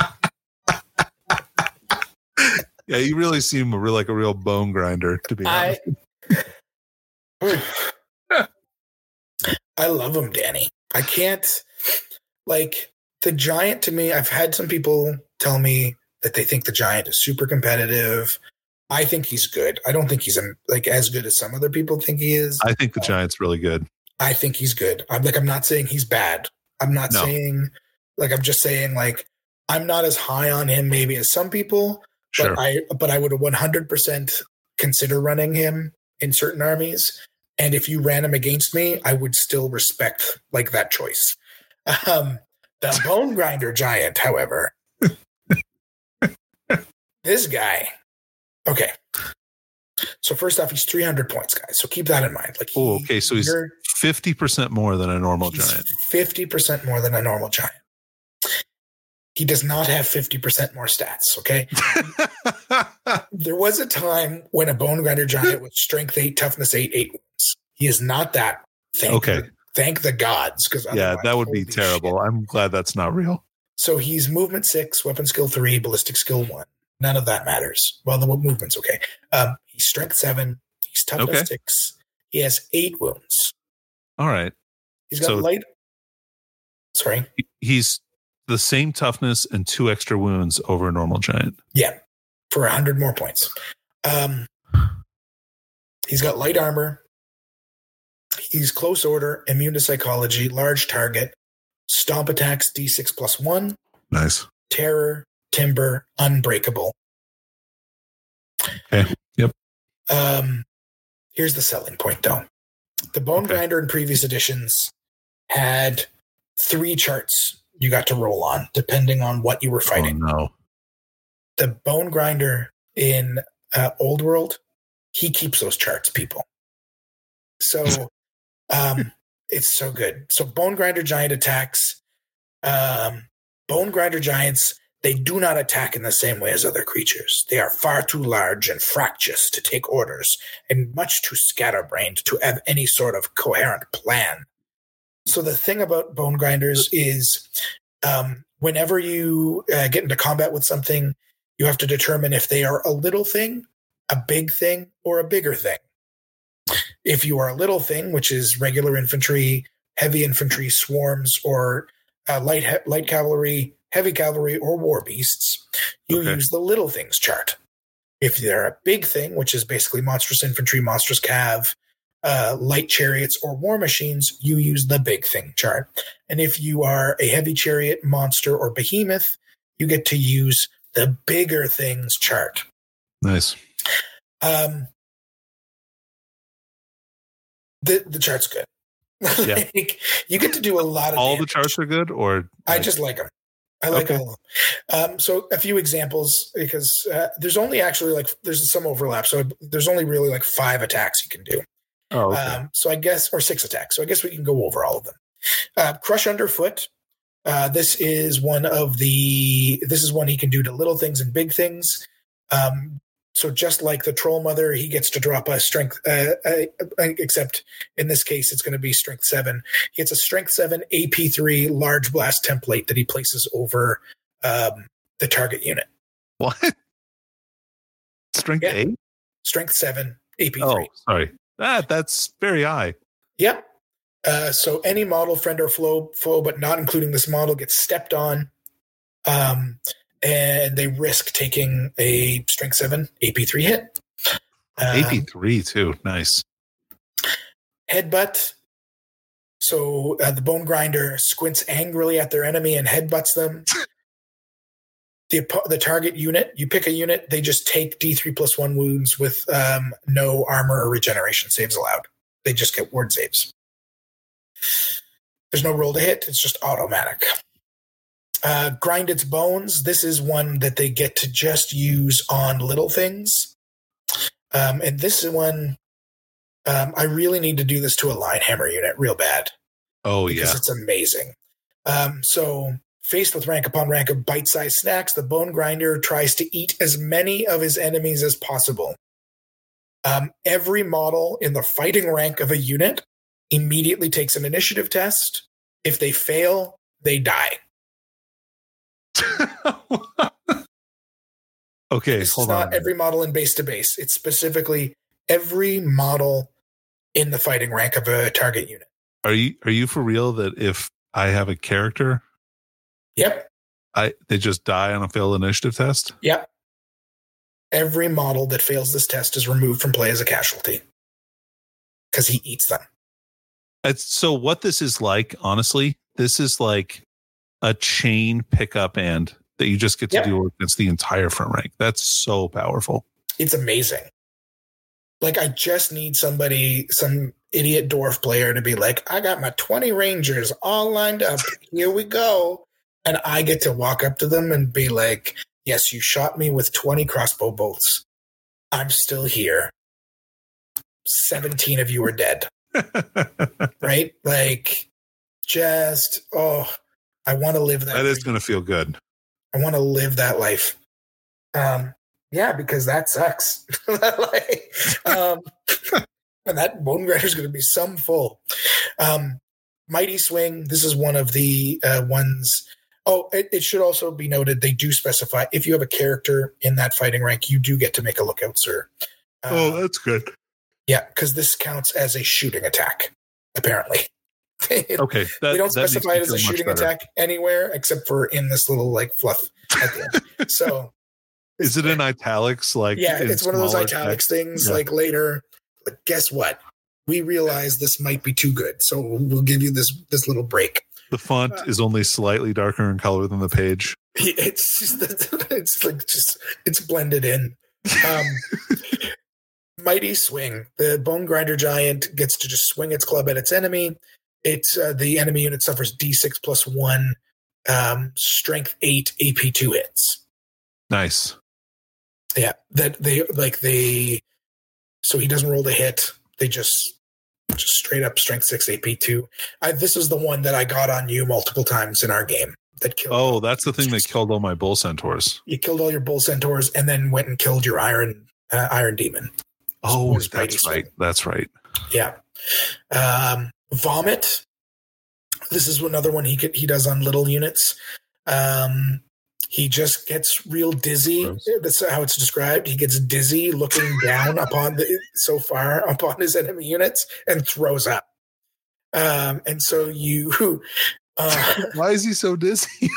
Yeah, you really seem a real, like a real bone grinder, to be honest. I, I love him, Danny. I can't, like, the Giant to me, I've had some people tell me that they think the Giant is super competitive. I think he's good. I don't think he's um, like as good as some other people think he is. I think the Giant's really good. I think he's good. I'm like, I'm not saying he's bad. I'm not No. saying like, I'm just saying like, I'm not as high on him maybe as some people, Sure. but I, but I would one hundred percent consider running him in certain armies. And if you ran him against me, I would still respect like that choice. Um, the Bone Grinder Giant, however, this guy, okay. So first off, he's three hundred points, guys. So keep that in mind. Like, he, Oh, okay. So he's you're- fifty percent more than a normal He's giant. fifty percent more than a normal giant. He does not have fifty percent more stats, okay? There was a time when a Bone Grinder Giant was strength eight, toughness eight, eight wounds. He is not that. Thank Okay. The, thank the gods. Because Yeah, that would be terrible. I'm glad that's not real. So he's movement six, weapon skill three, ballistic skill one. None of that matters. Well, the movement's okay. Um, he's strength seven. He's toughness Okay. six. He has eight wounds. All right. He's got So- light. Sorry. He's the same toughness and two extra wounds over a normal giant. Yeah, for one hundred more points. Um, he's got light armor. He's close order, immune to psychology, large target, stomp attacks D six plus one, Nice. terror, timber, unbreakable. Okay. Yep. Um, here's the selling point, though. The Bone Okay. Grinder in previous editions had three charts you got to roll on, depending on what you were fighting. Oh, no. The Bone Grinder in uh, Old World, he keeps those charts, people. So um, it's so good. So Bone Grinder Giant attacks. Um, Bone Grinder Giants, they do not attack in the same way as other creatures. They are far too large and fractious to take orders and much too scatterbrained to have any sort of coherent plan. So the thing about Bone Grinders is um, whenever you uh, get into combat with something, you have to determine if they are a little thing, a big thing, or a bigger thing. If you are a little thing, which is regular infantry, heavy infantry, swarms, or uh, light he- light cavalry, heavy cavalry, or war beasts, you Okay. use the little things chart. If they're a big thing, which is basically monstrous infantry, monstrous cav, uh, light chariots, or war machines, you use the big thing chart. And if you are a heavy chariot, monster, or behemoth, you get to use the bigger things chart. Nice. Um, the the chart's good. Yeah. Like, you get to do a lot of All the damage. charts are good, or I just like them. I like Okay. all of them. Um, so a few examples, because uh, there's only actually like there's some overlap. So there's only really like five attacks you can do. oh, okay. Um, so I guess, or six attacks. So I guess we can go over all of them. Uh, Crush Underfoot. Uh, this is one of the. This is one he can do to little things and big things. Um, so just like the Troll Mother, he gets to drop a strength. Uh, uh, except in this case, it's going to be strength seven. He gets a strength seven A P three large blast template that he places over um, the target unit. What? Strength Yeah. eight? Strength seven A P three. Oh, sorry. That that's very high. Yep. Uh, so any model, friend or foe, foe, but not including this model, gets stepped on, um, and they risk taking a strength seven A P three hit. Um, A P three too. Nice. Headbutt. So uh, the Bone Grinder squints angrily at their enemy and headbutts them. The the target unit, you pick a unit, they just take D three plus one wounds with um, no armor or regeneration saves allowed. They just get ward saves. There's no roll to hit. It's just automatic. Uh, Grind Its Bones. This is one that they get to just use on little things. Um, and this is one, um, I really need to do this to a Line Hammer unit real bad. Oh Because yeah. it's amazing. Um, so faced with rank upon rank of bite-sized snacks, the Bone Grinder tries to eat as many of his enemies as possible. Um, every model in the fighting rank of a unit immediately takes an initiative test. If they fail, they die. Okay, This is hold not on. every model in base to base. It's specifically every model in the fighting rank of a target unit. Are you are you for real that if I have a character Yep. I they just die on a failed initiative test? Yep. Every model that fails this test is removed from play as a casualty because he eats them. It's, so what this is like, honestly, this is like a chain pickup and that you just get to yep. do against the entire front rank. That's so powerful. It's amazing. Like, I just need somebody, some idiot dwarf player to be like, I got my twenty Rangers all lined up. Here we go. And I get to walk up to them and be like, yes, you shot me with twenty crossbow bolts. I'm still here. seventeen of you are dead. Right? Like, just, oh, I want to live that. That is going to feel good. I want to live that life. Um, yeah, because that sucks. like, um, and that Bone Grinder is going to be some full. Um, Mighty Swing. This is one of the uh, ones. Oh, it, it should also be noted they do specify if you have a character in that fighting rank, you do get to make a lookout, sir. Uh, oh, that's good. Yeah, because this counts as a shooting attack, apparently. Okay. That, we don't specify it as a shooting better. attack anywhere except for in this little like fluff at the end. So is it in italics? Like, yeah, it's one of those italics text? things. Yeah. Like later, like, guess what? We realize this might be too good, so we'll give you this this little break. The font uh, is only slightly darker in color than the page. It's just, it's like just it's blended in. Um, Mighty Swing. The Bone Grinder Giant gets to just swing its club at its enemy. It's uh, the enemy unit suffers D six plus one, um, strength eight, A P two hits. Nice. Yeah, that they like they. So he doesn't roll the hit. They just just straight up strength six, A P two. I, this is the one that I got on you multiple times in our game. That killed. Oh, that's the thing that killed all my bull centaurs. You killed all your bull centaurs and then went and killed your iron uh, iron demon. Oh, that's right. That's right. Yeah. Um, Vomit. This is another one he could, he does on little units. Um, he just gets real dizzy. Gross. That's how it's described. He gets dizzy looking down upon the so far upon his enemy units and throws up. Um, and so you. Uh, Why is he so dizzy?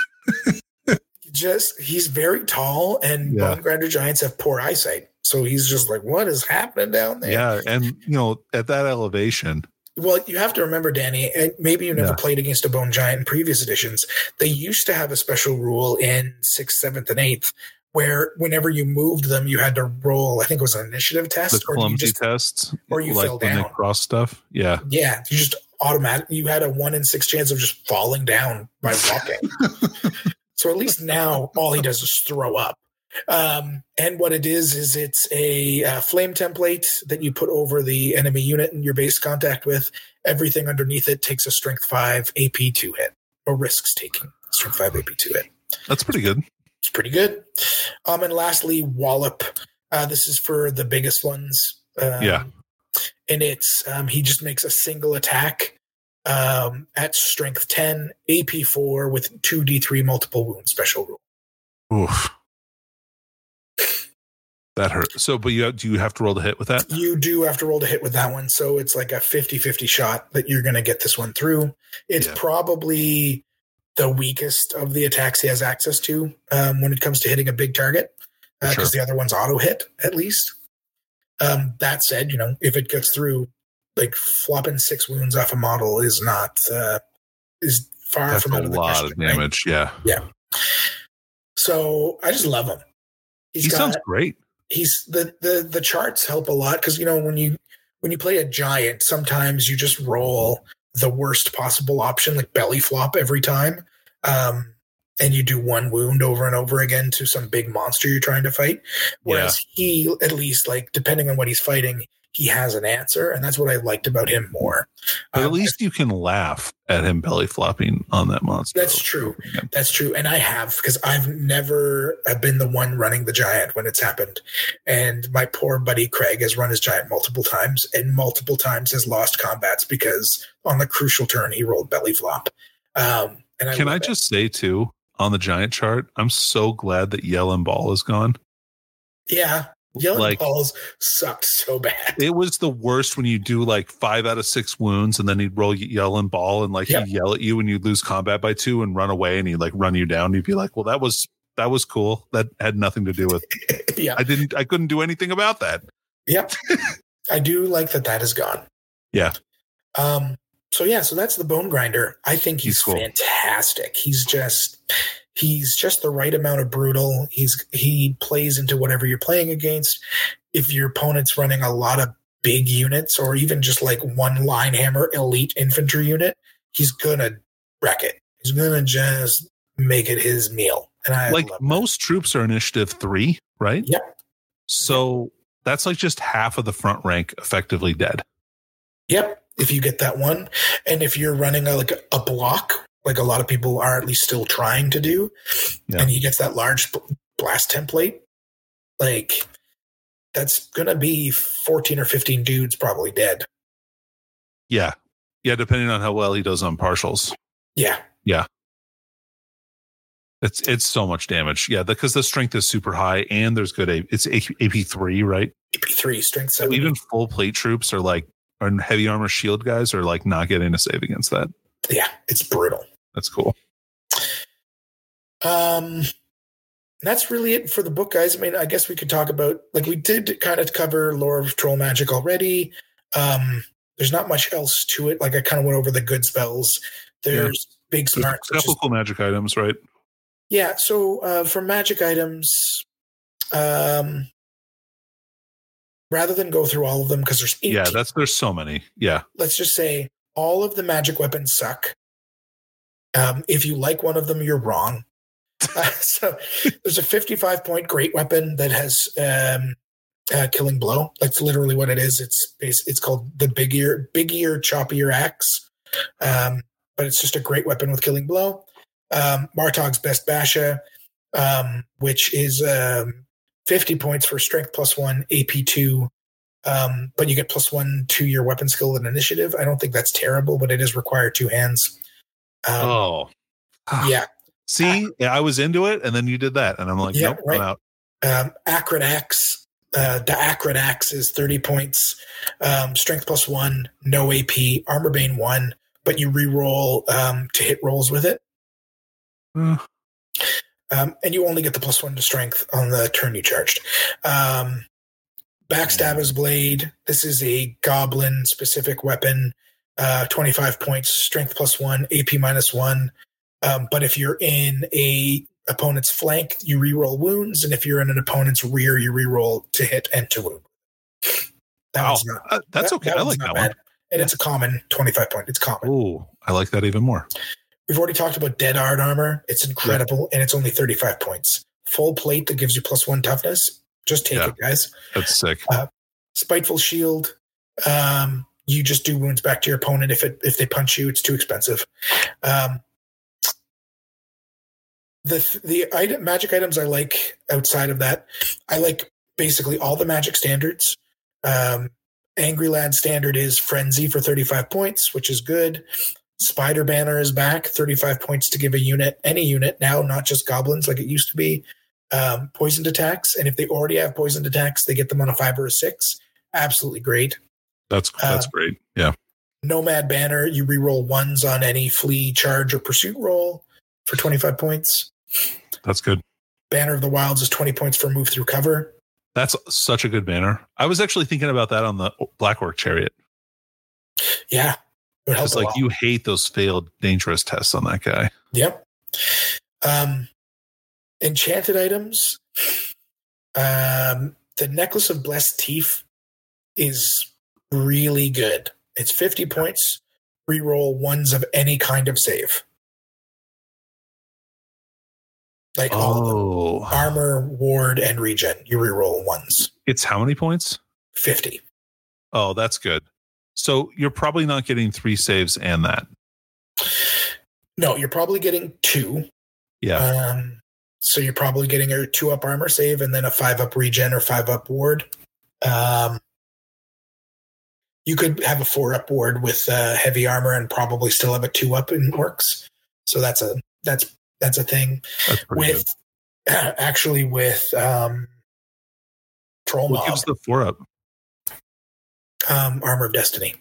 just he's very tall, and yeah. Bone Grinder Giants have poor eyesight. So he's just like, what is happening down there? Yeah, and you know, at that elevation. Well, you have to remember, Danny, and maybe you never yeah. played against a Bone Giant in previous editions. They used to have a special rule in sixth, seventh, and eighth where whenever you moved them, you had to roll, I think it was an initiative test. The clumsy or you just, tests. Or you like fell down. When they cross stuff. Yeah. Yeah. You just automatic. You had a one in six chance of just falling down by walking. So at least now all he does is throw up. Um, and what it is, is it's a uh, flame template that you put over the enemy unit in your base contact with. Everything underneath it takes a strength five A P two hit, or risks taking strength five A P two hit. That's pretty good. It's pretty good. Um, and lastly, Wallop. Uh, this is for the biggest ones. Um, yeah. And it's, um, he just makes a single attack um, at strength ten, A P four with two D three multiple wound special rule. Oof. That hurt. So, but you have, do you have to roll the hit with that? You do have to roll the hit with that one. So it's like a fifty-fifty shot that you're going to get this one through. It's yeah. probably the weakest of the attacks he has access to um, when it comes to hitting a big target, because uh, sure. the other one's auto hit at least. Um, that said, you know, if it gets through, like flopping six wounds off a model is not uh, is far That's from out a of the lot question, of damage. Right? Yeah, yeah. So I just love him. He's he got, sounds great. He's the, the the charts help a lot because you know when you when you play a giant, sometimes you just roll the worst possible option, like belly flop every time, um, and you do one wound over and over again to some big monster you're trying to fight. Whereas yeah. he, at least, like depending on what he's fighting, he has an answer, and that's what I liked about him more. But um, at least you can laugh at him belly flopping on that monster. That's true. That's true. And I have, because I've never been the one running the giant when it's happened. And my poor buddy Craig has run his giant multiple times, and multiple times has lost combats because on the crucial turn he rolled belly flop. Um, and I can I just it. say too, on the giant chart, I'm so glad that Yell and Ball is gone. Yeah. Yelling like, balls sucked so bad. It was the worst when you do like five out of six wounds and then he'd roll yelling ball and like Yep. he'd yell at you and you'd lose combat by two and run away and he'd like run you down. You'd be like, well, that was that was cool. That had nothing to do with Yeah. I didn't I couldn't do anything about that. Yep. I do like that that is gone. Yeah. Um, so yeah, so that's the Bone Grinder. I think he's, He's cool. fantastic. He's just he's just the right amount of brutal. He's he plays into whatever you're playing against. If your opponent's running a lot of big units or even just like one line hammer elite infantry unit, he's gonna wreck it. He's gonna just make it his meal. And I Like love most troops are initiative three, right? Yep. So that's like just half of the front rank effectively dead. that. Yep. If you get that one, and if you're running a, like a block, like a lot of people are at least still trying to do, Yeah. and he gets that large b- blast template, like that's gonna be fourteen or fifteen dudes probably dead. Yeah. Yeah, depending on how well he does on partials. Yeah. It's it's so much damage. Yeah, because the strength is super high and there's good A it's A P three, right? A P three strength So seven. even full plate troops are like or heavy armor shield guys are like not getting a save against that. Yeah, it's brutal. That's cool. Um, that's really it for the book, guys. I mean, I guess we could talk about like we did kind of cover lore of troll magic already. Um, there's not much else to it. Like I kind of went over the good spells. There's yeah. big There's smart. a couple cool magic items, right? Yeah. So uh, for magic items, um, rather than go through all of them because there's eighteen, yeah, that's there's so many. Yeah. Let's just say all of the magic weapons suck. Um, if you like one of them, you're wrong. Uh, so there's a fifty-five point great weapon that has um, uh, killing blow. That's literally what it is. It's it's, it's called the big ear, big ear, choppier axe. Um, but it's just a great weapon with killing blow. Um, Martog's best basha, um, which is um, fifty points for strength plus one, A P two. Um, but you get plus one to your weapon skill and initiative. I don't think that's terrible, but it is required two hands. Um, oh, yeah. See, yeah, I was into it, and then you did that, and I'm like, yeah, nope, right. I'm out. Um, Acrid Axe. Uh, the Acrid Axe is thirty points. Um, strength plus one, no A P, Armor Bane one, but you reroll um, to hit rolls with it. Uh. Um, and you only get the plus one to strength on the turn you charged. Um, Backstabber's Blade. This is a goblin specific weapon. Uh, twenty-five points, strength plus one, A P minus one. Um, but if you're in a opponent's flank, you reroll wounds, and if you're in an opponent's rear, you reroll to hit and to wound. That wow. one's not, uh, that's that, okay. that I like that bad. one. And it's a common twenty-five point. It's common. Ooh, I like that even more. We've already talked about Dead Art armor. It's incredible, yeah. And it's only thirty-five points. Full plate that gives you plus one toughness. Just take yeah. it, guys. That's sick. Uh, Spiteful Shield. Um, you just do wounds back to your opponent. If it if they punch you, it's too expensive. Um, the the item, magic items I like outside of that, I like basically all the magic standards. Um, Angry Lad standard is Frenzy for thirty-five points, which is good. Spider Banner is back, thirty-five points to give a unit, any unit now, not just goblins like it used to be. Um, poisoned attacks, and if they already have poisoned attacks, they get them on a five or a six. Absolutely great. That's that's uh, great. Yeah. Nomad Banner, you reroll ones on any flee, charge, or pursuit roll for twenty-five points. That's good. Banner of the Wilds is twenty points for move through cover. That's such a good banner. I was actually thinking about that on the Black Orc Chariot. Yeah. It's like you hate those failed dangerous tests on that guy. Yep. Um, enchanted items. Um, the Necklace of Blessed Teeth is really good. It's fifty points. Reroll ones of any kind of save. Like oh. all of them. Armor, ward, and regen. You reroll ones. It's how many points? fifty. Oh, that's good. So you're probably not getting three saves and that. No, you're probably getting two. Yeah. Um, so you're probably getting a two up armor save and then a five up regen or five up ward. Um, you could have a four up ward with uh, heavy armor and probably still have a two up in works. So that's a that's that's a thing. That's with uh, actually with um, troll What mob. gives the four up? Um, Armor of Destiny.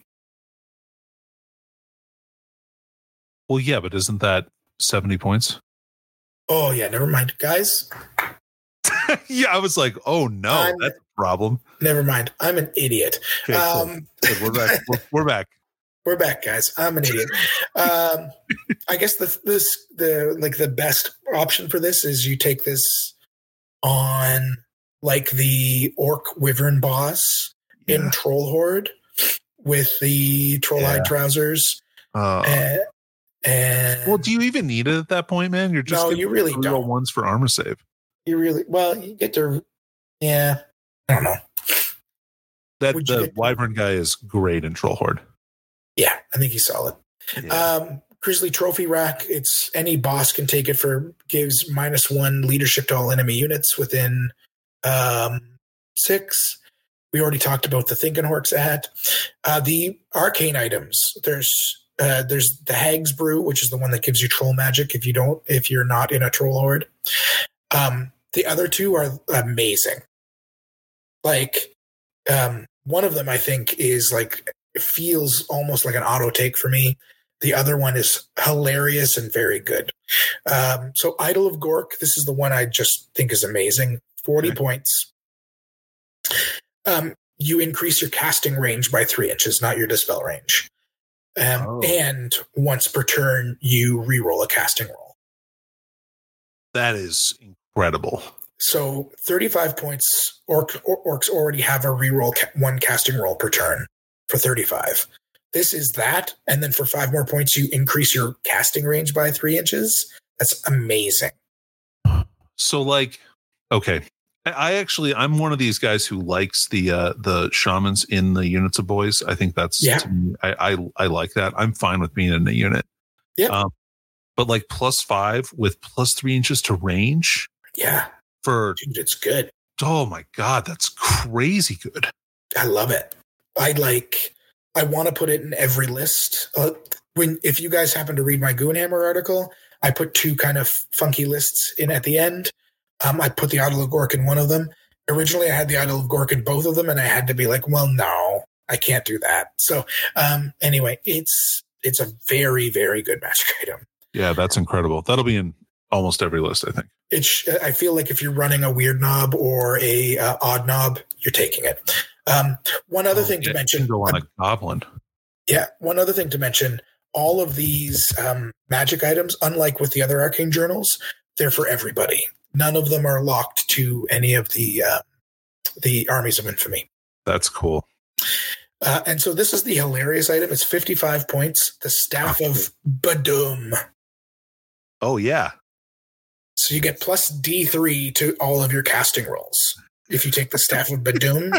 Well, yeah, but isn't that seventy points? Oh yeah, never mind, guys. Yeah, I was like, oh no, I'm, that's a problem. Never mind. I'm an idiot. Okay, cool. Um, Good, we're back. We're, we're back. We're back, guys. I'm an idiot. um, I guess the this the like the best option for this is you take this on like the Orc Wyvern boss Yeah. in Troll Horde with the troll hide Yeah. trousers. Uh, And, and well, do you even need it at that point, man? You're just No, getting you really real don't. ones for armor save. you really well you get to yeah I don't know. That Would you the get- Wyvern guy is great in Troll Horde. Yeah, I think he's solid. Yeah. Um, Grizzly Trophy Rack. It's any boss can take it for gives minus one leadership to all enemy units within um, six. We already talked about the Thinking Horks at uh, the arcane items. There's uh, there's the Hag's Brew, which is the one that gives you troll magic if you don't if you're not in a troll horde. Um, the other two are amazing. Like um, one of them, I think, is like it feels almost like an auto take for me. The other one is hilarious and very good. Um, so Idol of Gork, this is the one I just think is amazing. forty Okay. points. Um, you increase your casting range by three inches, not your dispel range. Um, Oh. And once per turn, you reroll a casting roll. That is incredible. So thirty-five points. Orc, or, orcs already have a reroll ca- one casting roll per turn for thirty-five. This is that, and then for five more points, you increase your casting range by three inches. That's amazing. So, like, okay, I- I actually I'm one of these guys who likes the uh, the shamans in the units of boys. I think that's Yeah. to me, I, I I like that. I'm fine with being in a unit. Yeah. Um, but like plus five with plus three inches to range Yeah, for dude, it's good. oh my god, that's crazy good. I love it. I like. I want to put it in every list. Uh, when if you guys happen to read my Goonhammer article, I put two kind of funky lists in at the end. Um, I put the Idol of Gork in one of them. Originally, I had the Idol of Gork in both of them, and I had to be like, "Well, no, I can't do that." So, um, anyway, it's it's a very very good magic item. Yeah, that's incredible. That'll be in almost every list, I think. It's. I feel like if you're running a weird knob or a uh, odd knob, you're taking it. Um, one other Oh, thing yeah, to you mention. can go on a goblin. Yeah, one other thing to mention, all of these um, magic items, unlike with the other arcane journals, they're for everybody. None of them are locked to any of the uh, the armies of infamy. That's cool. Uh, and so this is the hilarious item. It's fifty-five points. The Staff of Badum. Oh yeah. So you get plus D three to all of your casting rolls. If you take the Staff of Badum.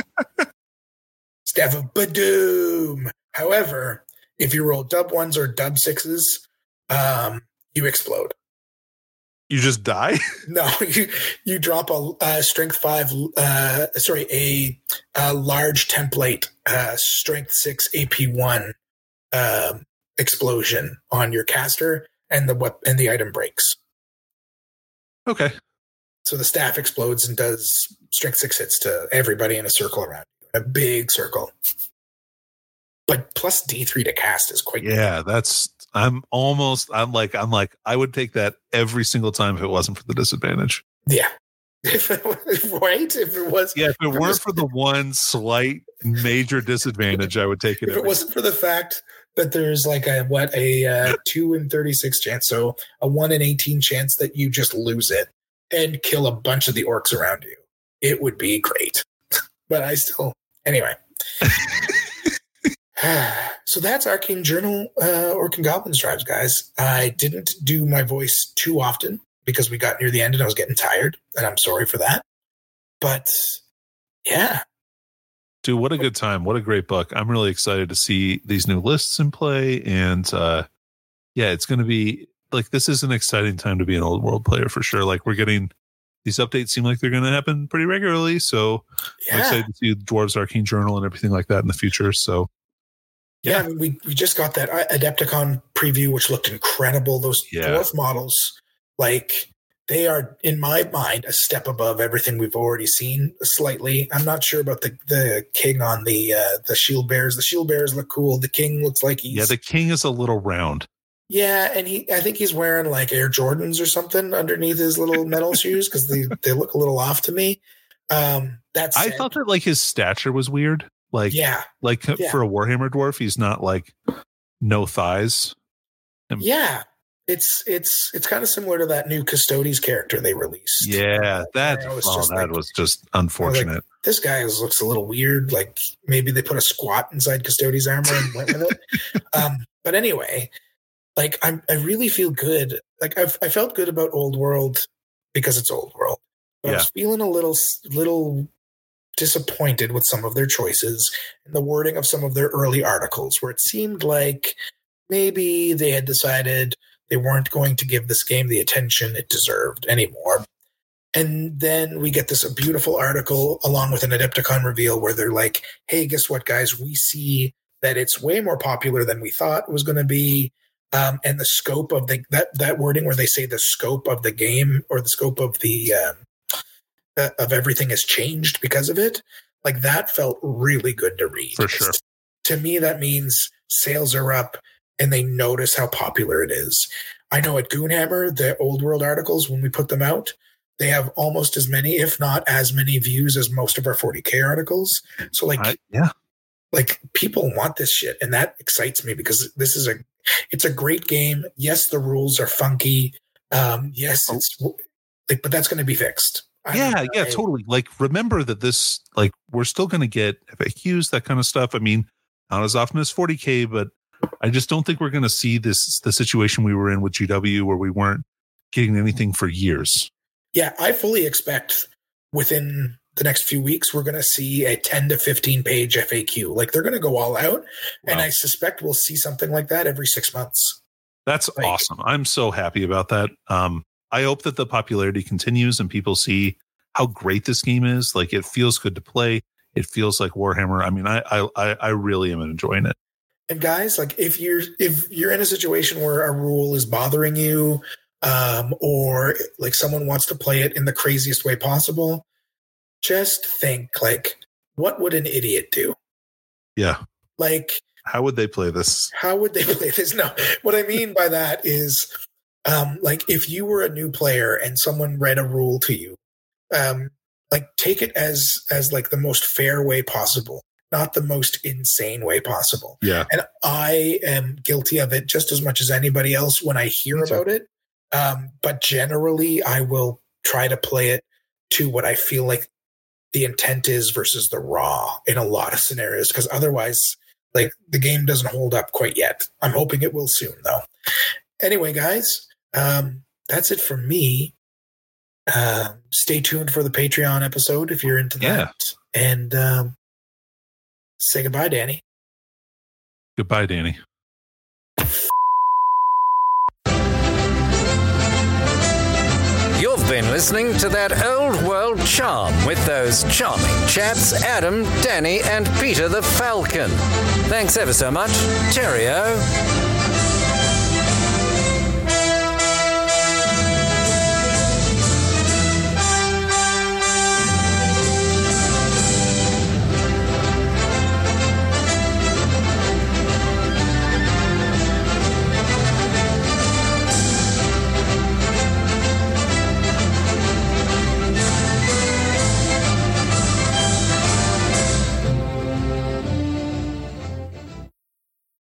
Staff of Badum. However, if you roll dub ones or dub sixes, um, you explode. You just die? No, you you drop a, a strength five, uh, sorry, a, a large template, uh, strength six A P one um, explosion on your caster, and the wep- and the item breaks. Okay. So the staff explodes and does strength six hits to everybody in a circle around you, a big circle. But plus D three to cast is quite good. Yeah, that's I'm almost I'm like I'm like I would take that every single time if it wasn't for the disadvantage. Yeah. If it was, right? If it was, Yeah, if it weren't for the one slight major disadvantage, I would take it. if it every- wasn't for the fact that there's like a what a uh, two in thirty-six chance, so a one in eighteen chance that you just lose it and kill a bunch of the orcs around you, it would be great. But I still, anyway. So that's Arcane Journal, uh, Orc and Goblins drives, guys. I didn't do my voice too often because we got near the end and I was getting tired, and I'm sorry for that. But yeah, Dude, what a good time. What a great book. I'm really excited to see these new lists in play. And uh, yeah, it's going to be like, this is an exciting time to be an old world player for sure. Like we're getting these updates seem like they're going to happen pretty regularly. So I'm yeah, excited to see Dwarves Arcane Journal and everything like that in the future. So yeah. I mean, we we just got that Adepticon preview, which looked incredible. Those Yeah. dwarf models, like they are, in my mind, a step above everything we've already seen slightly. I'm not sure about the, the king on the uh, the shield bears. The shield bears look cool. The king looks like he's... Yeah, the king is a little round. Yeah, and he I think he's wearing like Air Jordans or something underneath his little metal shoes because they, they look a little off to me. Um, that's I thought that like his stature was weird. Like, yeah, like yeah. for a Warhammer dwarf, he's not like no thighs. Yeah. It's it's it's kind of similar to that new Custodes character they released. Yeah, that was oh, just that like, was just unfortunate. Like, this guy is, looks a little weird. Like maybe they put a squat inside Custodes armor and went with it. Um, but anyway, like I I really feel good. Like I've I felt good about Old World because it's Old World. But Yeah. I was feeling a little little disappointed with some of their choices and the wording of some of their early articles, where it seemed like maybe they had decided they weren't going to give this game the attention it deserved anymore. And then we get this beautiful article along with an Adepticon reveal where they're like, hey, guess what, guys? We see that it's way more popular than we thought it was going to be. Um, and the scope of the that, that wording where they say the scope of the game or the scope of the um, uh, of everything has changed because of it. Like that felt really good to read. For sure. To me, that means sales are up and they notice how popular it is. I know at Goonhammer, the Old World articles, when we put them out, they have almost as many, if not as many views as most of our forty K articles. So like, I, yeah, like people want this shit. And that excites me because this is a, it's a great game. Yes, the rules are funky. Um, yes, it's like, but that's going to be fixed. yeah, I, yeah, I, totally. Like, remember that this, like, we're still going to get F A Qs, that kind of stuff. I mean, not as often as forty K, but I just don't think we're going to see this, the situation we were in with G W where we weren't getting anything for years. Yeah, I fully expect within the next few weeks, we're going to see a ten to fifteen page F A Q. Like they're going to go all out. Wow. And I suspect we'll see something like that every six months. That's like, awesome. I'm so happy about that. Um, I hope that the popularity continues and people see how great this game is. Like it feels good to play. It feels like Warhammer. I mean, I, I, I really am enjoying it. And guys, like if you're, if you're in a situation where a rule is bothering you, um, or like someone wants to play it in the craziest way possible, just think like, what would an idiot do? Yeah. Like, how would they play this? How would they play this? No, what I mean by that is, um, like if you were a new player and someone read a rule to you, um, like take it as, as like the most fair way possible, not the most insane way possible. Yeah. And I am guilty of it just as much as anybody else when I hear Me about too. it. Um, but generally I will try to play it to what I feel like the intent is versus the raw in a lot of scenarios. Cause otherwise like the game doesn't hold up quite yet. I'm hoping it will soon though. Anyway, guys, um, that's it for me. Uh, stay tuned for the Patreon episode if you're into that. Yeah. And, um, say goodbye, Danny. Goodbye, Danny. You've been listening to That Old World Charm with those charming chaps, Adam, Danny, and Peter the Falcon. Thanks ever so much. Cheerio.